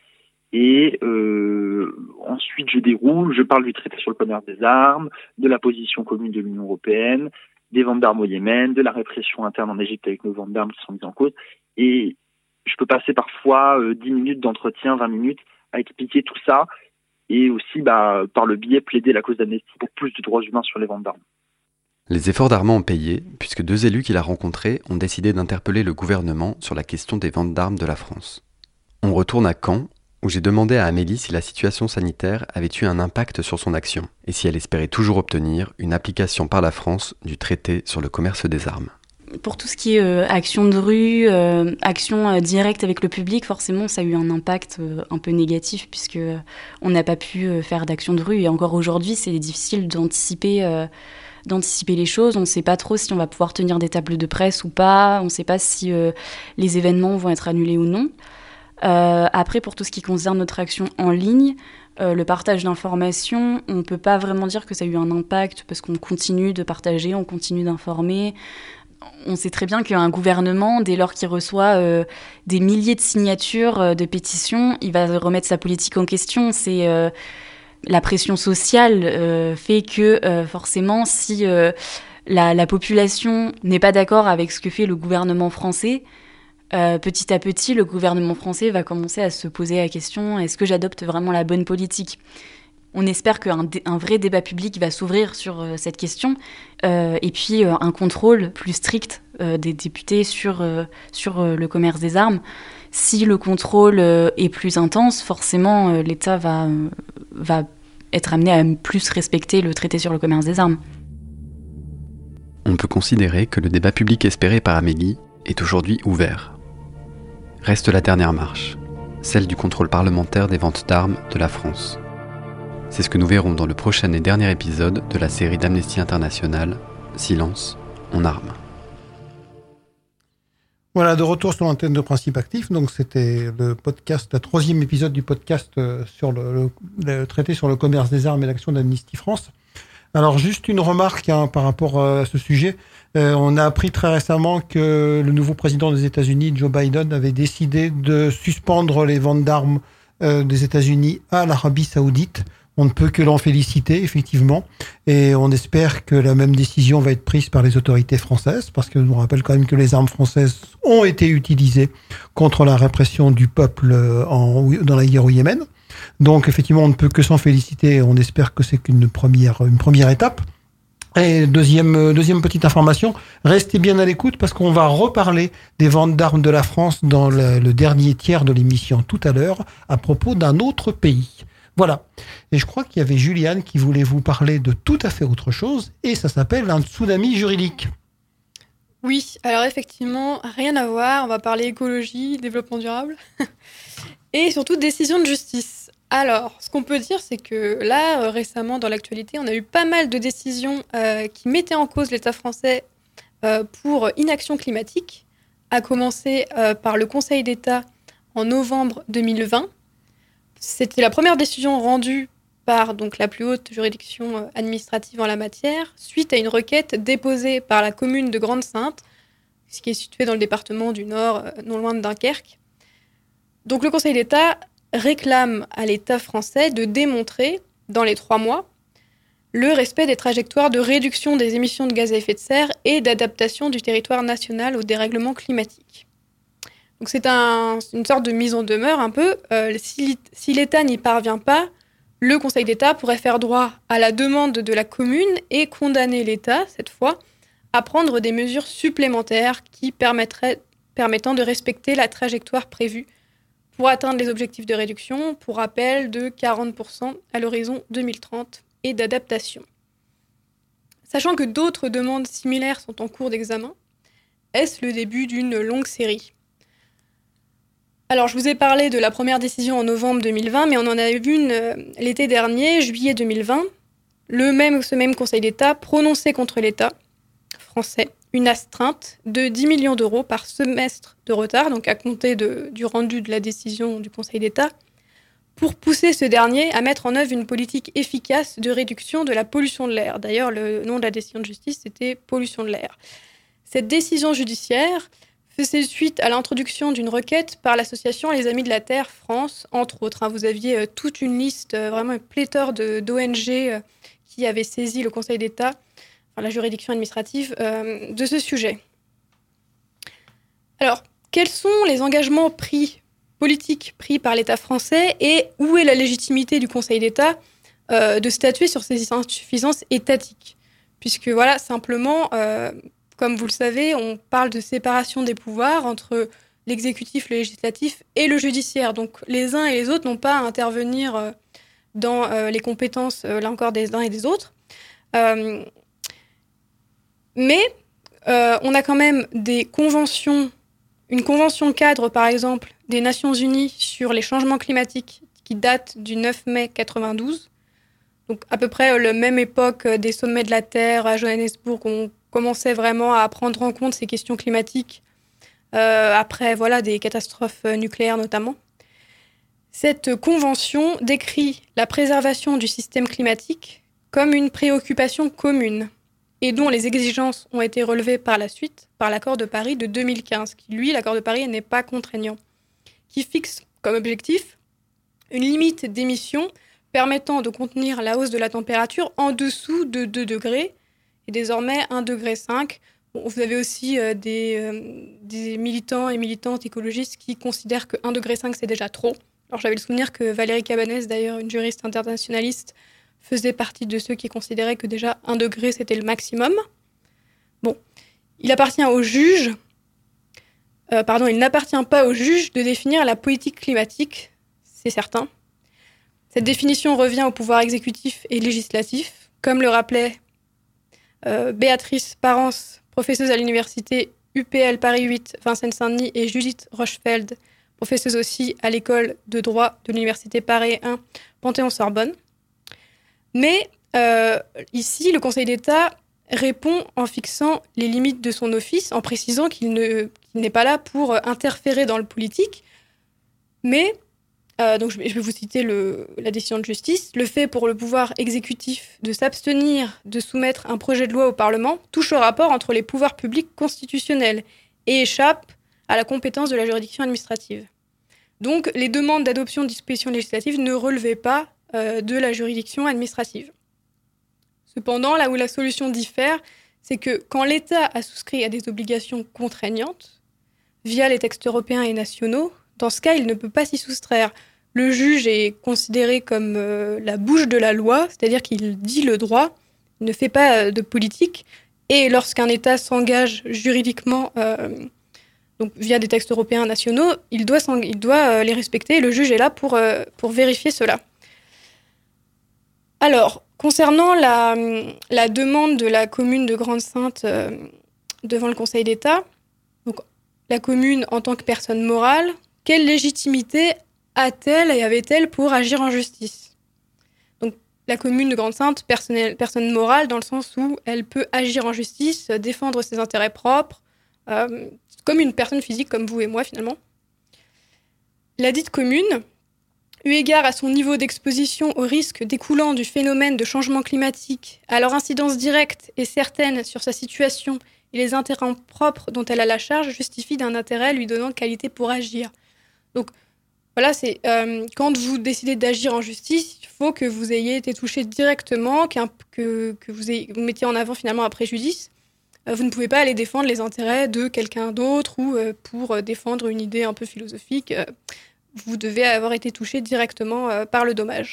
Et ensuite, je parle du traité sur le commerce des armes, de la position commune de l'Union européenne, des ventes d'armes au Yémen, de la répression interne en Égypte avec nos ventes d'armes qui sont mises en cause. Et je peux passer parfois 10 minutes d'entretien, 20 minutes à expliquer tout ça et aussi, par le biais, plaider la cause d'Amnesty pour plus de droits humains sur les ventes d'armes. Les efforts d'Armand ont payé, puisque 2 élus qu'il a rencontrés ont décidé d'interpeller le gouvernement sur la question des ventes d'armes de la France. On retourne à Caen, où j'ai demandé à Amélie si la situation sanitaire avait eu un impact sur son action, et si elle espérait toujours obtenir une application par la France du traité sur le commerce des armes. Pour tout ce qui est action de rue, action directe avec le public, forcément, ça a eu un impact un peu négatif, puisque on n'a pas pu faire d'action de rue. Et encore aujourd'hui, c'est difficile d'anticiper les choses. On ne sait pas trop si on va pouvoir tenir des tables de presse ou pas. On ne sait pas si les événements vont être annulés ou non. Après, pour tout ce qui concerne notre action en ligne, le partage d'informations, on ne peut pas vraiment dire que ça a eu un impact parce qu'on continue de partager, on continue d'informer. On sait très bien qu'un gouvernement, dès lors qu'il reçoit des milliers de signatures de pétitions, il va remettre sa politique en question. C'est la pression sociale fait que forcément, si la population n'est pas d'accord avec ce que fait le gouvernement français, petit à petit, le gouvernement français va commencer à se poser la question, est-ce que j'adopte vraiment la bonne politique ? On espère qu'un vrai débat public va s'ouvrir sur cette question et puis un contrôle plus strict des députés sur le commerce des armes. Si le contrôle est plus intense, forcément l'État va être amené à plus respecter le traité sur le commerce des armes. On peut considérer que le débat public espéré par Amélie est aujourd'hui ouvert. Reste la dernière marche, celle du contrôle parlementaire des ventes d'armes de la France. C'est ce que nous verrons dans le prochain et dernier épisode de la série d'Amnesty International, Silence, on arme. Voilà, de retour sur l'antenne de Principe Actif. Donc, c'était le podcast, le 3e épisode du podcast sur le traité sur le commerce des armes et l'action d'Amnesty France. Alors, juste une remarque par rapport à ce sujet. On a appris très récemment que le nouveau président des États-Unis, Joe Biden, avait décidé de suspendre les ventes d'armes des États-Unis à l'Arabie Saoudite. On ne peut que l'en féliciter, effectivement. Et on espère que la même décision va être prise par les autorités françaises, parce que je vous rappelle quand même que les armes françaises ont été utilisées contre la répression du peuple dans la guerre au Yémen. Donc, effectivement, on ne peut que s'en féliciter. On espère que c'est qu'une première étape. Et deuxième petite information, restez bien à l'écoute parce qu'on va reparler des ventes d'armes de la France dans le dernier tiers de l'émission tout à l'heure à propos d'un autre pays. Voilà. Et je crois qu'il y avait Juliane qui voulait vous parler de tout à fait autre chose et ça s'appelle un tsunami juridique. Oui, alors effectivement, rien à voir. On va parler écologie, développement durable et surtout décision de justice. Alors, ce qu'on peut dire, c'est que là, récemment, dans l'actualité, on a eu pas mal de décisions qui mettaient en cause l'État français pour inaction climatique, à commencer par le Conseil d'État en novembre 2020. C'était la première décision rendue par donc, la plus haute juridiction administrative en la matière, suite à une requête déposée par la commune de Grande-Synthe, ce qui est situé dans le département du Nord, non loin de Dunkerque. Donc le Conseil d'État réclame à l'État français de démontrer, dans les 3 mois, le respect des trajectoires de réduction des émissions de gaz à effet de serre et d'adaptation du territoire national au dérèglement climatique. Donc c'est une sorte de mise en demeure un peu. Si l'État n'y parvient pas, le Conseil d'État pourrait faire droit à la demande de la commune et condamner l'État, cette fois, à prendre des mesures supplémentaires qui permettant de respecter la trajectoire prévue pour atteindre les objectifs de réduction, pour rappel, de 40% à l'horizon 2030 et d'adaptation. Sachant que d'autres demandes similaires sont en cours d'examen, est-ce le début d'une longue série ? Alors, je vous ai parlé de la première décision en novembre 2020, mais on en a eu une l'été dernier, juillet 2020. Ce même Conseil d'État prononçait contre l'État français une astreinte de 10 millions d'euros par semestre de retard, donc à compter du rendu de la décision du Conseil d'État, pour pousser ce dernier à mettre en œuvre une politique efficace de réduction de la pollution de l'air. D'ailleurs, le nom de la décision de justice, c'était pollution de l'air. Cette décision judiciaire faisait suite à l'introduction d'une requête par l'association Les Amis de la Terre France, entre autres. Vous aviez toute une liste, vraiment une pléthore d'ONG qui avaient saisi le Conseil d'État, la juridiction administrative, de ce sujet. Alors, quels sont les engagements politiques pris par l'État français et où est la légitimité du Conseil d'État de statuer sur ces insuffisances étatiques ? Puisque voilà, simplement, comme vous le savez, on parle de séparation des pouvoirs entre l'exécutif, le législatif et le judiciaire. Donc les uns et les autres n'ont pas à intervenir dans les compétences, là encore, des uns et des autres. Mais on a quand même des conventions, une convention cadre, par exemple, des Nations Unies sur les changements climatiques qui date du 9 mai 92. Donc à peu près la même époque des sommets de la Terre à Johannesburg, on commençait vraiment à prendre en compte ces questions climatiques, après des catastrophes nucléaires notamment. Cette convention décrit la préservation du système climatique comme une préoccupation commune et dont les exigences ont été relevées par la suite par l'accord de Paris de 2015, qui lui, l'accord de Paris, n'est pas contraignant, qui fixe comme objectif une limite d'émissions permettant de contenir la hausse de la température en dessous de 2 degrés, et désormais 1,5 degré. Bon, vous avez aussi des militants et militantes écologistes qui considèrent que 1,5 degré, c'est déjà trop. Alors j'avais le souvenir que Valérie Cabanès, d'ailleurs une juriste internationaliste, faisait partie de ceux qui considéraient que déjà 1 degré, c'était le maximum. Bon, il n'appartient pas aux juges de définir la politique climatique, c'est certain. Cette définition revient au pouvoir exécutif et législatif, comme le rappelait Béatrice Parence, professeuse à l'université UPL Paris 8, Vincennes-Saint-Denis, et Judith Rochefeld, professeuse aussi à l'école de droit de l'université Paris 1, Panthéon-Sorbonne. Mais ici, le Conseil d'État répond en fixant les limites de son office, en précisant qu'il n'est pas là pour interférer dans le politique, mais donc je vais vous citer la décision de justice. Le fait pour le pouvoir exécutif de s'abstenir de soumettre un projet de loi au Parlement touche au rapport entre les pouvoirs publics constitutionnels et échappe à la compétence de la juridiction administrative. Donc les demandes d'adoption de dispositions législatives ne relevaient pas de la juridiction administrative. Cependant, là où la solution diffère, c'est que quand l'État a souscrit à des obligations contraignantes, via les textes européens et nationaux, dans ce cas, il ne peut pas s'y soustraire. Le juge est considéré comme la bouche de la loi, c'est-à-dire qu'il dit le droit, il ne fait pas de politique. Et lorsqu'un État s'engage juridiquement, donc via des textes européens nationaux, il doit les respecter. Et le juge est là pour vérifier cela. Alors, concernant la demande de la commune de Grande-Synthe devant le Conseil d'État, donc la commune en tant que personne morale, quelle légitimité a-t-elle et avait-elle pour agir en justice ? Donc, la commune de Grande-Synthe, personne morale, dans le sens où elle peut agir en justice, défendre ses intérêts propres, comme une personne physique, comme vous et moi, finalement. La dite commune, eu égard à son niveau d'exposition aux risques découlant du phénomène de changement climatique, à leur incidence directe et certaine sur sa situation et les intérêts propres dont elle a la charge, justifie d'un intérêt lui donnant qualité pour agir. Donc, voilà, c'est quand vous décidez d'agir en justice, il faut que vous ayez été touché directement, que vous mettiez en avant finalement un préjudice. Vous ne pouvez pas aller défendre les intérêts de quelqu'un d'autre ou pour défendre une idée un peu philosophique. Vous devez avoir été touché directement par le dommage.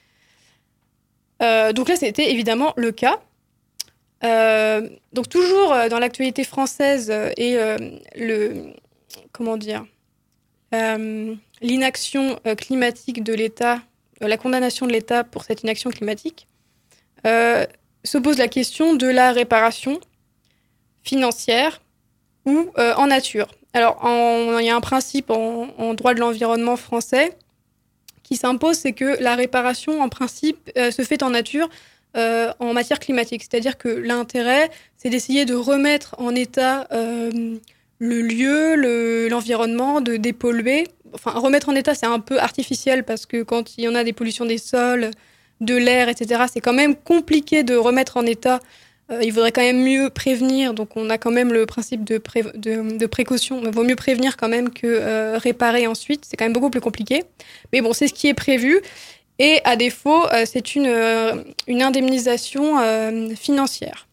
Donc là, c'était évidemment le cas. Donc toujours dans l'actualité française et l'inaction climatique de l'État, la condamnation de l'État pour cette inaction climatique, se pose la question de la réparation financière ou en nature. Alors, il y a un principe en droit de l'environnement français qui s'impose, c'est que la réparation, en principe, se fait en nature en matière climatique. C'est-à-dire que l'intérêt, c'est d'essayer de remettre en état le lieu, l'environnement, de dépolluer. Enfin, remettre en état, c'est un peu artificiel parce que quand il y en a des pollutions des sols, de l'air, etc., c'est quand même compliqué de remettre en état Il vaudrait quand même mieux prévenir, donc on a quand même le principe de précaution. Il vaut mieux prévenir quand même que réparer ensuite. C'est quand même beaucoup plus compliqué. Mais bon, c'est ce qui est prévu. Et à défaut, c'est une indemnisation financière.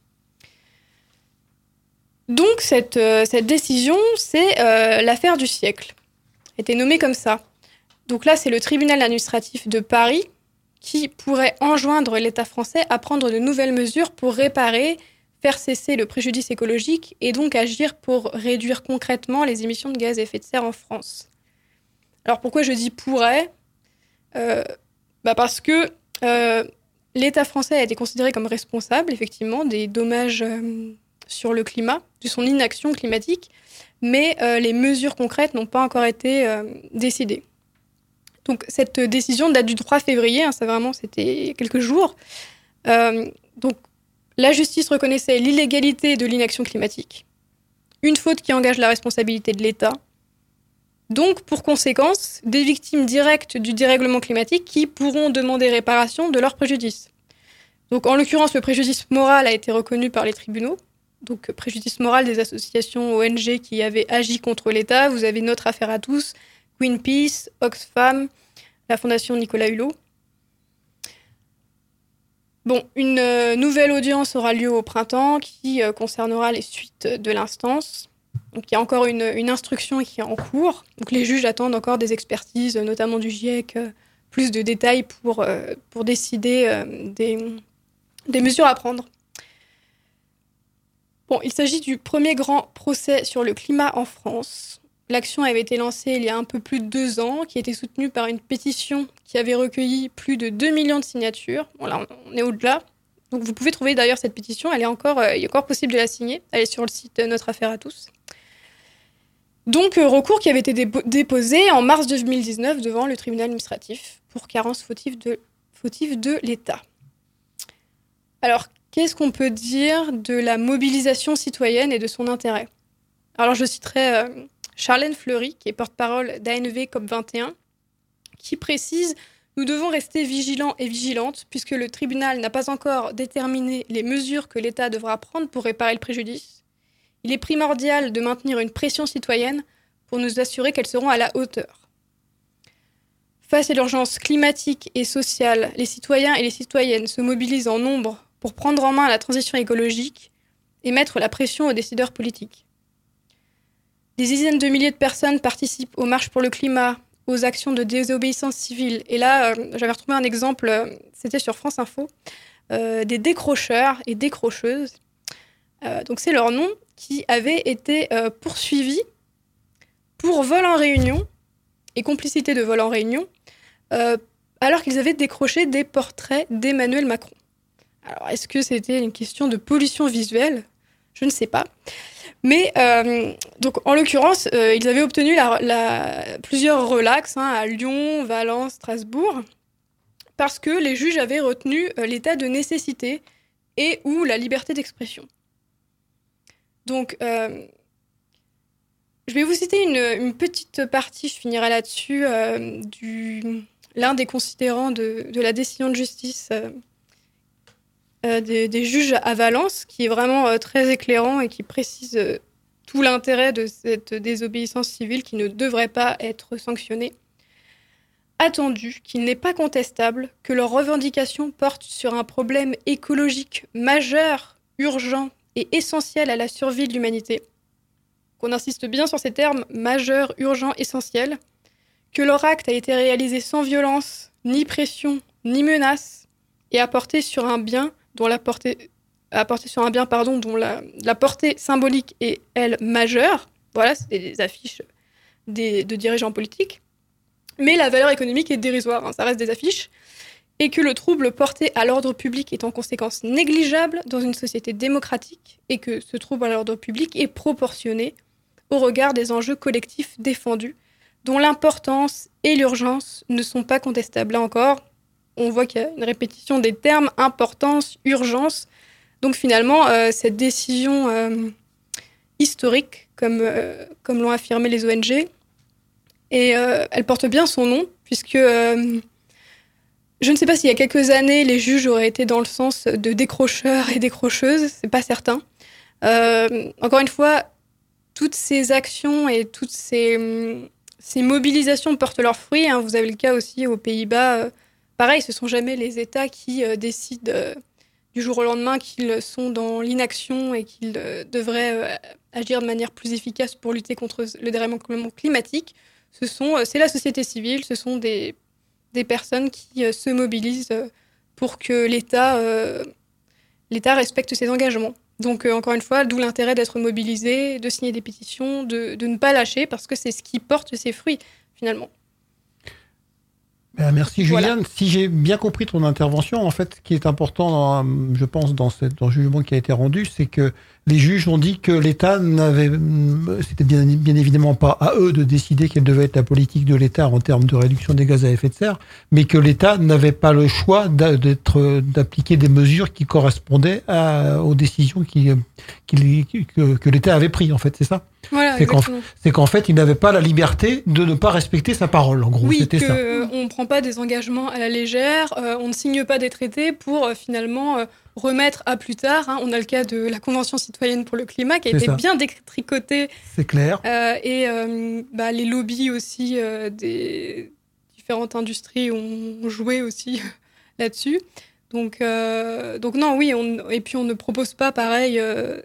Donc cette décision, c'est l'affaire du siècle. Elle a été nommée comme ça. Donc là, c'est le tribunal administratif de Paris qui pourrait enjoindre l'État français à prendre de nouvelles mesures pour réparer, faire cesser le préjudice écologique et donc agir pour réduire concrètement les émissions de gaz à effet de serre en France. Alors pourquoi je dis pourrait ? Parce que l'État français a été considéré comme responsable, effectivement, des dommages sur le climat, de son inaction climatique, mais les mesures concrètes n'ont pas encore été décidées. Donc cette décision date du 3 février, c'était quelques jours. Donc la justice reconnaissait l'illégalité de l'inaction climatique, une faute qui engage la responsabilité de l'État. Donc pour conséquence, des victimes directes du dérèglement climatique qui pourront demander réparation de leur préjudice. Donc en l'occurrence, le préjudice moral a été reconnu par les tribunaux. Donc préjudice moral des associations ONG qui avaient agi contre l'État. Vous avez Notre Affaire à tous, Greenpeace, Oxfam, la Fondation Nicolas Hulot. Bon, une nouvelle audience aura lieu au printemps qui concernera les suites de l'instance. Donc il y a encore une instruction qui est en cours. Donc les juges attendent encore des expertises, notamment du GIEC, plus de détails pour décider des mesures à prendre. Bon, il s'agit du premier grand procès sur le climat en France. L'action avait été lancée il y a un peu plus de 2 ans, qui était soutenue par une pétition qui avait recueilli plus de 2 millions de signatures. Bon, là, on est au-delà. Donc vous pouvez trouver d'ailleurs cette pétition, il est encore possible de la signer. Elle est sur le site Notre Affaire à tous. Donc recours qui avait été déposé en mars 2019 devant le tribunal administratif pour carence fautive de l'État. Alors, qu'est-ce qu'on peut dire de la mobilisation citoyenne et de son intérêt ? Alors je citerai Charlène Fleury, qui est porte-parole d'ANV COP21, qui précise « Nous devons rester vigilants et vigilantes puisque le tribunal n'a pas encore déterminé les mesures que l'État devra prendre pour réparer le préjudice. Il est primordial de maintenir une pression citoyenne pour nous assurer qu'elles seront à la hauteur. » Face à l'urgence climatique et sociale, les citoyens et les citoyennes se mobilisent en nombre pour prendre en main la transition écologique et mettre la pression aux décideurs politiques. Des dizaines de milliers de personnes participent aux marches pour le climat, aux actions de désobéissance civile. Et là, j'avais retrouvé un exemple, c'était sur France Info, des décrocheurs et décrocheuses. Donc c'est leur nom, qui avaient été poursuivis pour vol en réunion et complicité de vol en réunion, alors qu'ils avaient décroché des portraits d'Emmanuel Macron. Alors, est-ce que c'était une question de pollution visuelle ? Je ne sais pas. Mais, donc, en l'occurrence, ils avaient obtenu plusieurs relax à Lyon, Valence, Strasbourg, parce que les juges avaient retenu l'état de nécessité et ou la liberté d'expression. Donc, je vais vous citer une petite partie, je finirai là-dessus, l'un des considérants de la décision de justice des juges à Valence, qui est vraiment très éclairant et qui précise tout l'intérêt de cette désobéissance civile qui ne devrait pas être sanctionnée. Attendu qu'il n'est pas contestable que leurs revendications portent sur un problème écologique majeur, urgent et essentiel à la survie de l'humanité. Qu'on insiste bien sur ces termes majeur, urgent, essentiel, que leur acte a été réalisé sans violence, ni pression, ni menace, et a porté sur un bien dont la portée symbolique est, elle, majeure. Voilà, c'est des affiches de dirigeants politiques. Mais la valeur économique est dérisoire, ça reste des affiches. Et que le trouble porté à l'ordre public est en conséquence négligeable dans une société démocratique et que ce trouble à l'ordre public est proportionné au regard des enjeux collectifs défendus, dont l'importance et l'urgence ne sont pas contestables. Là encore, on voit qu'il y a une répétition des termes importance, urgence. Donc finalement, cette décision historique, comme l'ont affirmé les ONG, et elle porte bien son nom, puisque je ne sais pas s'il y a quelques années, les juges auraient été dans le sens de décrocheurs et décrocheuses, c'est pas certain. Encore une fois, toutes ces actions et toutes ces mobilisations portent leurs fruits. Hein. Vous avez le cas aussi aux Pays-Bas. Pareil, ce ne sont jamais les États qui décident du jour au lendemain qu'ils sont dans l'inaction et qu'ils devraient agir de manière plus efficace pour lutter contre le dérèglement climatique. C'est la société civile, ce sont des personnes qui se mobilisent pour que l'État respecte ses engagements. Donc, encore une fois, d'où l'intérêt d'être mobilisé, de signer des pétitions, de ne pas lâcher, parce que c'est ce qui porte ses fruits, finalement. Merci Juliane. Voilà. Si j'ai bien compris ton intervention, en fait, ce qui est important, je pense, dans le jugement qui a été rendu, c'est que les juges ont dit que l'État c'était bien évidemment pas à eux de décider quelle devait être la politique de l'État en termes de réduction des gaz à effet de serre, mais que l'État n'avait pas le choix d'appliquer des mesures qui correspondaient aux décisions que l'État avait prises, en fait, c'est ça? Voilà, c'est qu'en fait, il n'avait pas la liberté de ne pas respecter sa parole, en gros, c'était ça. On ne prend pas des engagements à la légère, on ne signe pas des traités pour finalement remettre à plus tard. Hein. On a le cas de la Convention citoyenne pour le climat qui a été bien détricotée. C'est clair. Et les lobbies aussi des différentes industries ont joué aussi là-dessus. Donc non, oui, et puis on ne propose pas pareil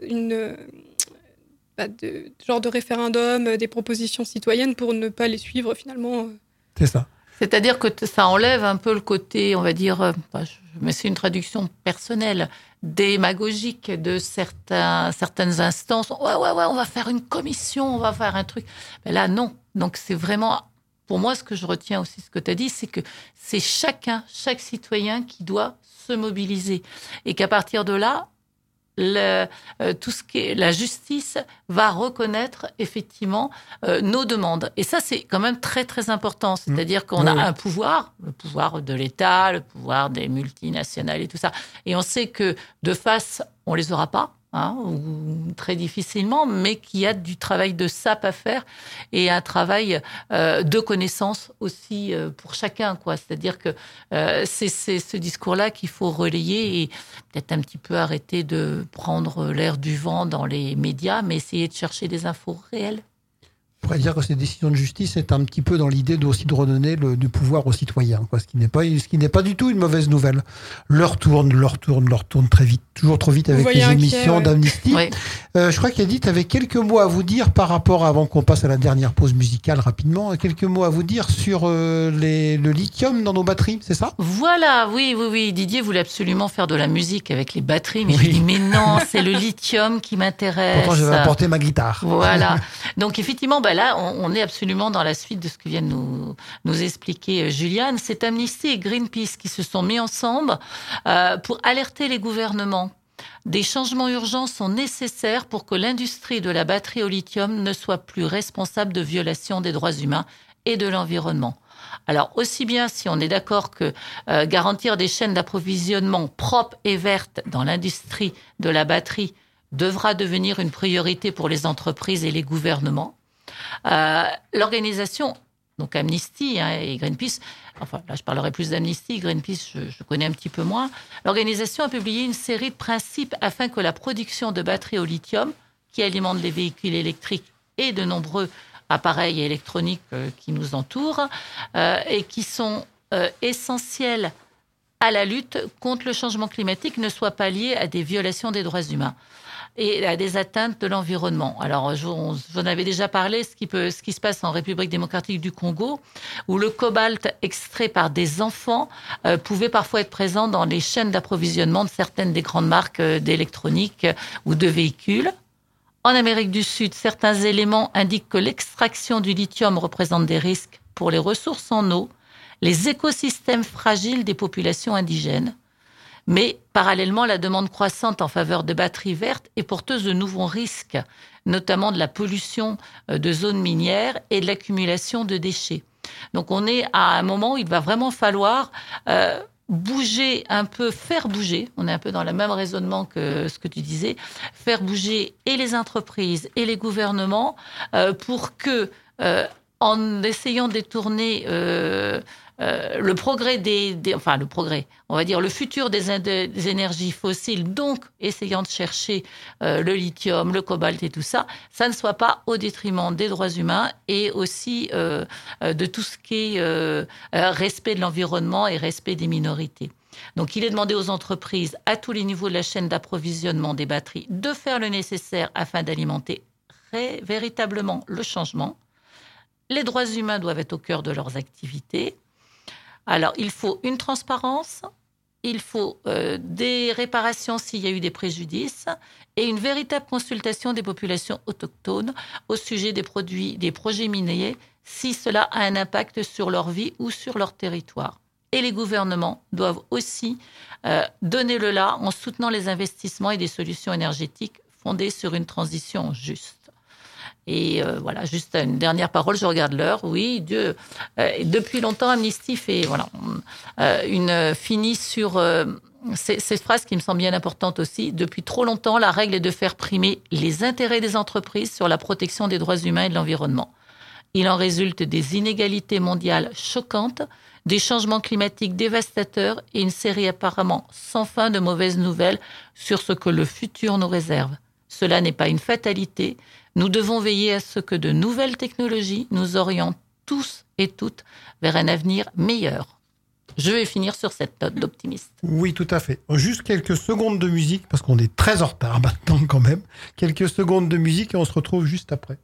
genre de référendum, des propositions citoyennes pour ne pas les suivre finalement. C'est ça. C'est-à-dire que ça enlève un peu le côté, on va dire, mais c'est une traduction personnelle, démagogique de certaines instances. Ouais, on va faire une commission, on va faire un truc. Mais là, non. Donc, c'est vraiment, pour moi, ce que je retiens aussi, ce que tu as dit, c'est que c'est chaque citoyen qui doit se mobiliser. Et qu'à partir de là, tout ce qui est la justice va reconnaître effectivement nos demandes. Et ça, c'est quand même très, très important. C'est-à-dire qu'on a un pouvoir, le pouvoir de l'État, le pouvoir des multinationales et tout ça. Et on sait que de face, on les aura pas, ou très difficilement, mais qu'il y a du travail de sape à faire et un travail de connaissance aussi pour chacun, quoi. C'est-à-dire que c'est ce discours-là qu'il faut relayer et peut-être un petit peu arrêter de prendre l'air du vent dans les médias, mais essayer de chercher des infos réelles. On pourrait dire que ces décisions de justice est un petit peu dans l'idée aussi de redonner du pouvoir aux citoyens, quoi, ce qui n'est pas du tout une mauvaise nouvelle. L'heure tourne très vite, toujours trop vite avec les émissions d'Amnesty. Ouais. Je crois qu'Edith avait quelques mots à vous dire par rapport, avant qu'on passe à la dernière pause musicale rapidement, quelques mots à vous dire sur le lithium dans nos batteries, c'est ça? Voilà, oui. Didier voulait absolument faire de la musique avec les batteries, mais je lui dis mais non, c'est le lithium qui m'intéresse. Pourtant, je vais apporter ma guitare. Voilà. Donc effectivement, là, on est absolument dans la suite de ce que vient de nous expliquer Juliane. C'est Amnesty et Greenpeace qui se sont mis ensemble pour alerter les gouvernements. Des changements urgents sont nécessaires pour que l'industrie de la batterie au lithium ne soit plus responsable de violations des droits humains et de l'environnement. Alors, aussi bien si on est d'accord que garantir des chaînes d'approvisionnement propres et vertes dans l'industrie de la batterie devra devenir une priorité pour les entreprises et les gouvernements, l'organisation, donc Amnesty et Greenpeace, enfin là je parlerai plus d'Amnesty, Greenpeace je connais un petit peu moins, l'organisation a publié une série de principes afin que la production de batteries au lithium, qui alimentent les véhicules électriques et de nombreux appareils électroniques qui nous entourent, et qui sont essentiels à la lutte contre le changement climatique, ne soient pas liés à des violations des droits humains et à des atteintes de l'environnement. Alors, j'en avais déjà parlé, ce qui se passe en République démocratique du Congo, où le cobalt extrait par des enfants pouvait parfois être présent dans les chaînes d'approvisionnement de certaines des grandes marques d'électronique ou de véhicules. En Amérique du Sud, certains éléments indiquent que l'extraction du lithium représente des risques pour les ressources en eau, les écosystèmes fragiles des populations indigènes. Mais parallèlement, la demande croissante en faveur de batteries vertes est porteuse de nouveaux risques, notamment de la pollution de zones minières et de l'accumulation de déchets. Donc on est à un moment où il va vraiment falloir bouger un peu, faire bouger, on est un peu dans le même raisonnement que ce que tu disais, faire bouger et les entreprises et les gouvernements pour que en essayant de détourner le progrès le progrès, on va dire le futur des énergies fossiles, donc essayant de chercher le lithium, le cobalt et tout ça, ça ne soit pas au détriment des droits humains et aussi de tout ce qui est respect de l'environnement et respect des minorités. Donc il est demandé aux entreprises à tous les niveaux de la chaîne d'approvisionnement des batteries de faire le nécessaire afin d'alimenter véritablement le changement. Les droits humains doivent être au cœur de leurs activités. Alors, il faut une transparence, il faut des réparations s'il y a eu des préjudices et une véritable consultation des populations autochtones au sujet des projets miniers, si cela a un impact sur leur vie ou sur leur territoire. Et les gouvernements doivent aussi donner le là en soutenant les investissements et des solutions énergétiques fondées sur une transition juste. Et voilà, juste une dernière parole, je regarde l'heure. Oui, depuis longtemps, Amnesty finit sur cette phrase qui me semble bien importante aussi. Depuis trop longtemps, la règle est de faire primer les intérêts des entreprises sur la protection des droits humains et de l'environnement. Il en résulte des inégalités mondiales choquantes, des changements climatiques dévastateurs et une série apparemment sans fin de mauvaises nouvelles sur ce que le futur nous réserve. Cela n'est pas une fatalité. Nous devons veiller à ce que de nouvelles technologies nous orientent tous et toutes vers un avenir meilleur. Je vais finir sur cette note d'optimiste. Oui, tout à fait. Juste quelques secondes de musique, parce qu'on est très en retard maintenant quand même. Quelques secondes de musique et on se retrouve juste après.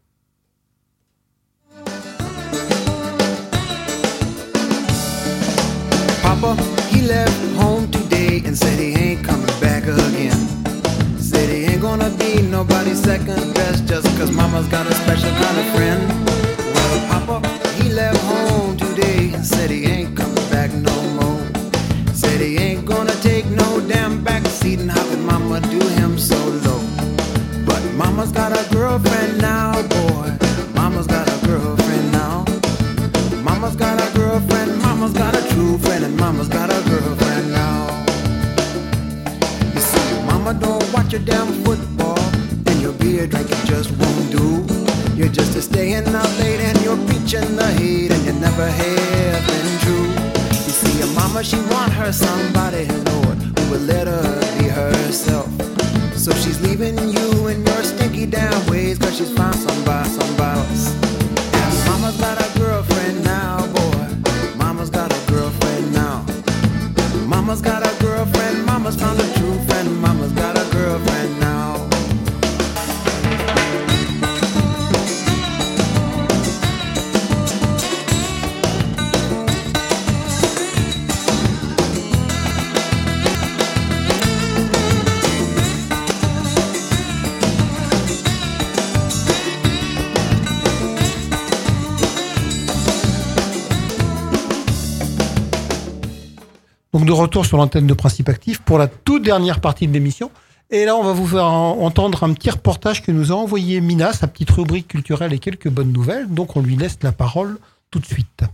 Papa, he left home today and said he ain't coming back again. Said he ain't gonna be nobody's second best just cause mama's got a special kind of friend. Well, Papa, he left home today and said he ain't coming back no more. Said he ain't gonna take no damn backseat and how could mama do him so low? But mama's got a girlfriend now, boy. Mama's got a girlfriend now. Mama's got a girlfriend, mama's got a true friend, and mama's got a girlfriend now. You see, mama don't watch your damn football, and your beer drinking just won't do. You're just a staying out late and you're preaching the hate, and you never have been true. You see, your mama, she want her somebody, Lord, who would let her be herself. So she's leaving you in your stinky damn ways, cause she's found somebody else. And mama's got a girlfriend now, boy. Mama's got a girlfriend now. Mama's got a girlfriend, mama's found a true friend, mama's got a girlfriend now. Donc de retour sur l'antenne de Principe Actif pour la toute dernière partie de l'émission. Et là, on va vous faire entendre un petit reportage que nous a envoyé Mina, sa petite rubrique culturelle et quelques bonnes nouvelles. Donc on lui laisse la parole tout de suite.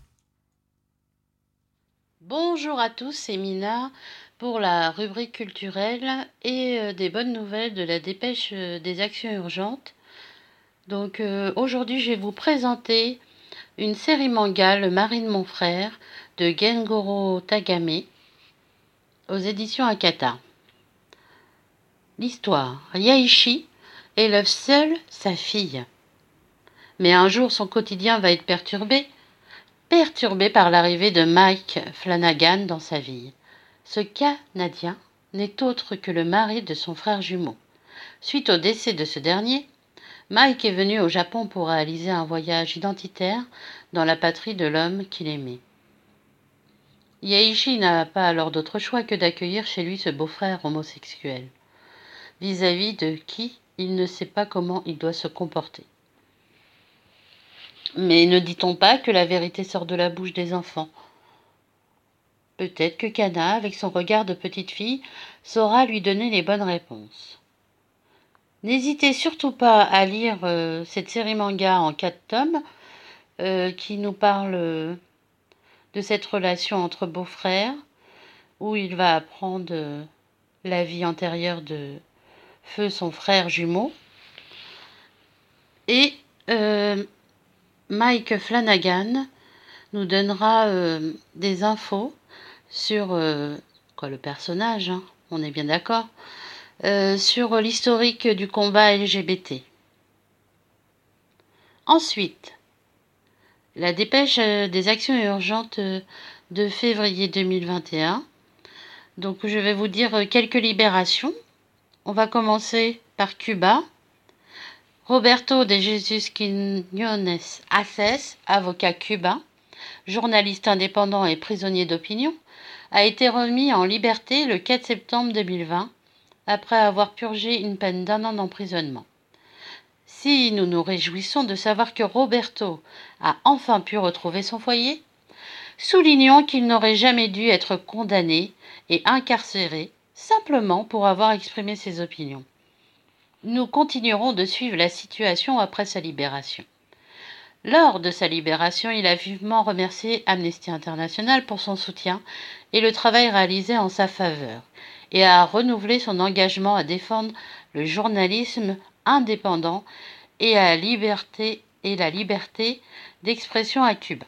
Bonjour à tous, c'est Mina pour la rubrique culturelle et des bonnes nouvelles de la dépêche des actions urgentes. Donc aujourd'hui, je vais vous présenter une série manga, Le mari de mon frère, de Gengoro Tagame, aux éditions Akata. L'histoire. Yaichi élève seul sa fille. Mais un jour, son quotidien va être perturbé par l'arrivée de Mike Flanagan dans sa vie. Ce Canadien n'est autre que le mari de son frère jumeau. Suite au décès de ce dernier, Mike est venu au Japon pour réaliser un voyage identitaire dans la patrie de l'homme qu'il aimait. Yaichi n'a pas alors d'autre choix que d'accueillir chez lui ce beau-frère homosexuel, vis-à-vis de qui il ne sait pas comment il doit se comporter. Mais ne dit-on pas que la vérité sort de la bouche des enfants ? Peut-être que Kana, avec son regard de petite fille, saura lui donner les bonnes réponses. N'hésitez surtout pas à lire cette série manga en 4 tomes qui nous parle de cette relation entre beaux-frères, où il va apprendre la vie antérieure de Feu, son frère jumeau. Et Mike Flanagan nous donnera des infos sur le personnage, hein, on est bien d'accord, sur l'historique du combat LGBT. Ensuite, la dépêche des actions urgentes de février 2021. Donc je vais vous dire quelques libérations. On va commencer par Cuba. Roberto de Jesus Quiñones Aces, avocat cubain, journaliste indépendant et prisonnier d'opinion, a été remis en liberté le 4 septembre 2020 après avoir purgé une peine d'1 an d'emprisonnement. Si nous nous réjouissons de savoir que Roberto a enfin pu retrouver son foyer, soulignons qu'il n'aurait jamais dû être condamné et incarcéré simplement pour avoir exprimé ses opinions. Nous continuerons de suivre la situation après sa libération. Lors de sa libération, il a vivement remercié Amnesty International pour son soutien et le travail réalisé en sa faveur, et a renouvelé son engagement à défendre le journalisme indépendant et la liberté d'expression à Cuba.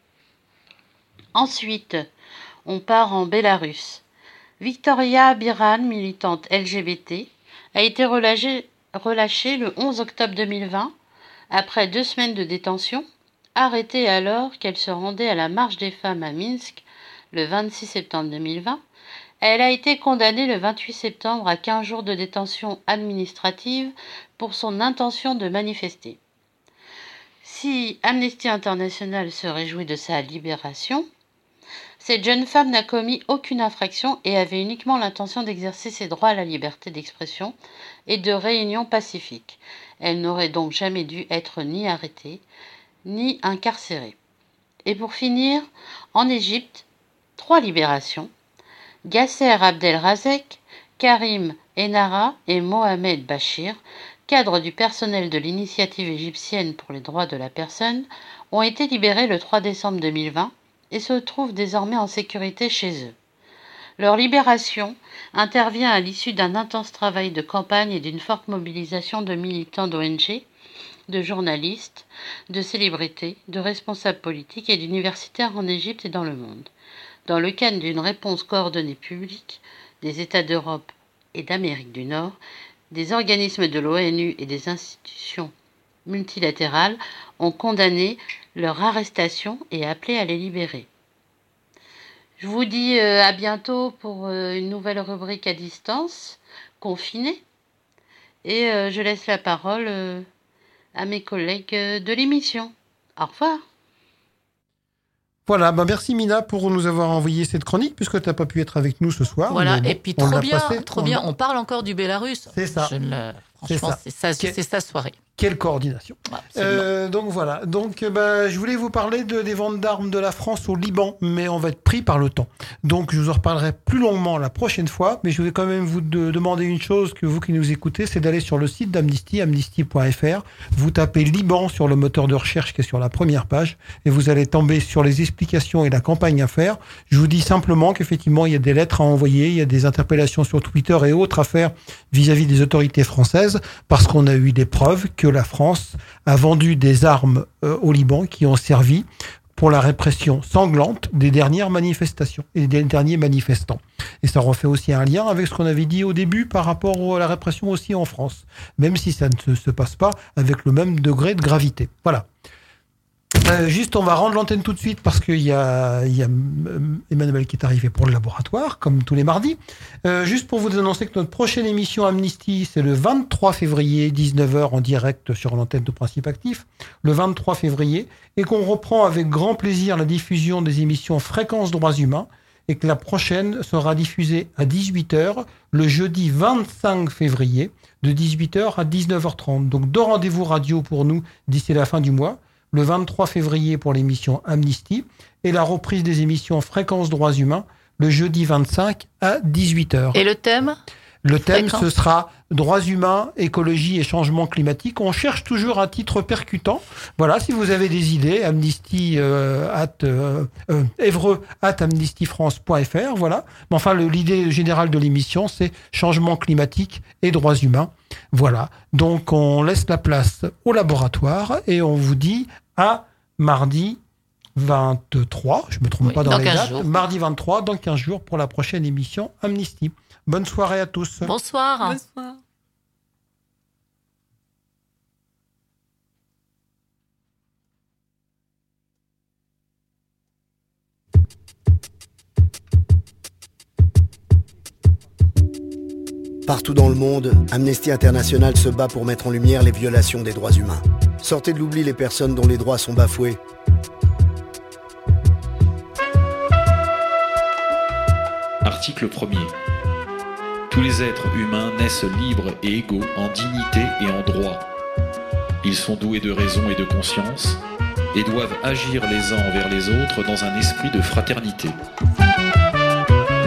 Ensuite, on part en Bélarus. Victoria Biran, militante LGBT, a été relâchée le 11 octobre 2020 après 2 semaines de détention, arrêtée alors qu'elle se rendait à la marche des femmes à Minsk le 26 septembre 2020. Elle a été condamnée le 28 septembre à 15 jours de détention administrative pour son intention de manifester. Si Amnesty International se réjouit de sa libération, cette jeune femme n'a commis aucune infraction et avait uniquement l'intention d'exercer ses droits à la liberté d'expression et de réunion pacifique. Elle n'aurait donc jamais dû être ni arrêtée, ni incarcérée. Et pour finir, en Égypte, 3 libérations. Gasser Abdelrazek, Karim Enara et Mohamed Bachir, cadres du personnel de l'initiative égyptienne pour les droits de la personne, ont été libérés le 3 décembre 2020 et se trouvent désormais en sécurité chez eux. Leur libération intervient à l'issue d'un intense travail de campagne et d'une forte mobilisation de militants d'ONG, de journalistes, de célébrités, de responsables politiques et d'universitaires en Égypte et dans le monde. Dans le cadre d'une réponse coordonnée publique des États d'Europe et d'Amérique du Nord, des organismes de l'ONU et des institutions multilatérales ont condamné leur arrestation et appelé à les libérer. Je vous dis à bientôt pour une nouvelle rubrique à distance, confinée, et je laisse la parole à mes collègues de l'émission. Au revoir. Voilà, merci Mina pour nous avoir envoyé cette chronique, puisque tu n'as pas pu être avec nous ce soir. Voilà, bon, et puis trop bien, on parle encore du Bélarus. C'est ça. Franchement, c'est sa soirée. Quelle coordination. Donc voilà. Donc je voulais vous parler des ventes d'armes de la France au Liban, mais on va être pris par le temps. Donc je vous en reparlerai plus longuement la prochaine fois, mais je vais quand même vous demander une chose, que vous qui nous écoutez, c'est d'aller sur le site d'Amnesty, amnesty.fr. Vous tapez Liban sur le moteur de recherche qui est sur la première page, et vous allez tomber sur les explications et la campagne à faire. Je vous dis simplement qu'effectivement, il y a des lettres à envoyer, il y a des interpellations sur Twitter et autres à faire vis-à-vis des autorités françaises, parce qu'on a eu des preuves que la France a vendu des armes au Liban qui ont servi pour la répression sanglante des dernières manifestations et des derniers manifestants. Et ça refait aussi un lien avec ce qu'on avait dit au début par rapport à la répression aussi en France, même si ça ne se passe pas avec le même degré de gravité. Voilà. Juste, on va rendre l'antenne tout de suite parce qu'il y a Emmanuel qui est arrivé pour le laboratoire, comme tous les mardis. Juste pour vous annoncer que notre prochaine émission Amnesty, c'est le 23 février, 19h en direct sur l'antenne de Principe Actif, le 23 février, et qu'on reprend avec grand plaisir la diffusion des émissions Fréquence Droits Humains, et que la prochaine sera diffusée à 18h, le jeudi 25 février, de 18h à 19h30. Donc 2 rendez-vous radio pour nous d'ici la fin du mois. Le 23 février pour l'émission Amnesty et la reprise des émissions Fréquence Droits Humains le jeudi 25 à 18h. Et le thème ? Le thème, ce sera droits humains, écologie et changement climatique. On cherche toujours un titre percutant. Voilà, si vous avez des idées, Évreux@amnestyfrance.fr, voilà. Mais enfin, l'idée générale de l'émission, c'est changement climatique et droits humains. Voilà. Donc, on laisse la place au laboratoire et on vous dit à mardi 23, je ne me trompe pas dans les dates, jours. Mardi 23, dans 15 jours, pour la prochaine émission Amnesty. Bonne soirée à tous. Bonsoir. Bonsoir. Partout dans le monde, Amnesty International se bat pour mettre en lumière les violations des droits humains. Sortez de l'oubli les personnes dont les droits sont bafoués. Article 1er. Tous les êtres humains naissent libres et égaux en dignité et en droit. Ils sont doués de raison et de conscience et doivent agir les uns envers les autres dans un esprit de fraternité.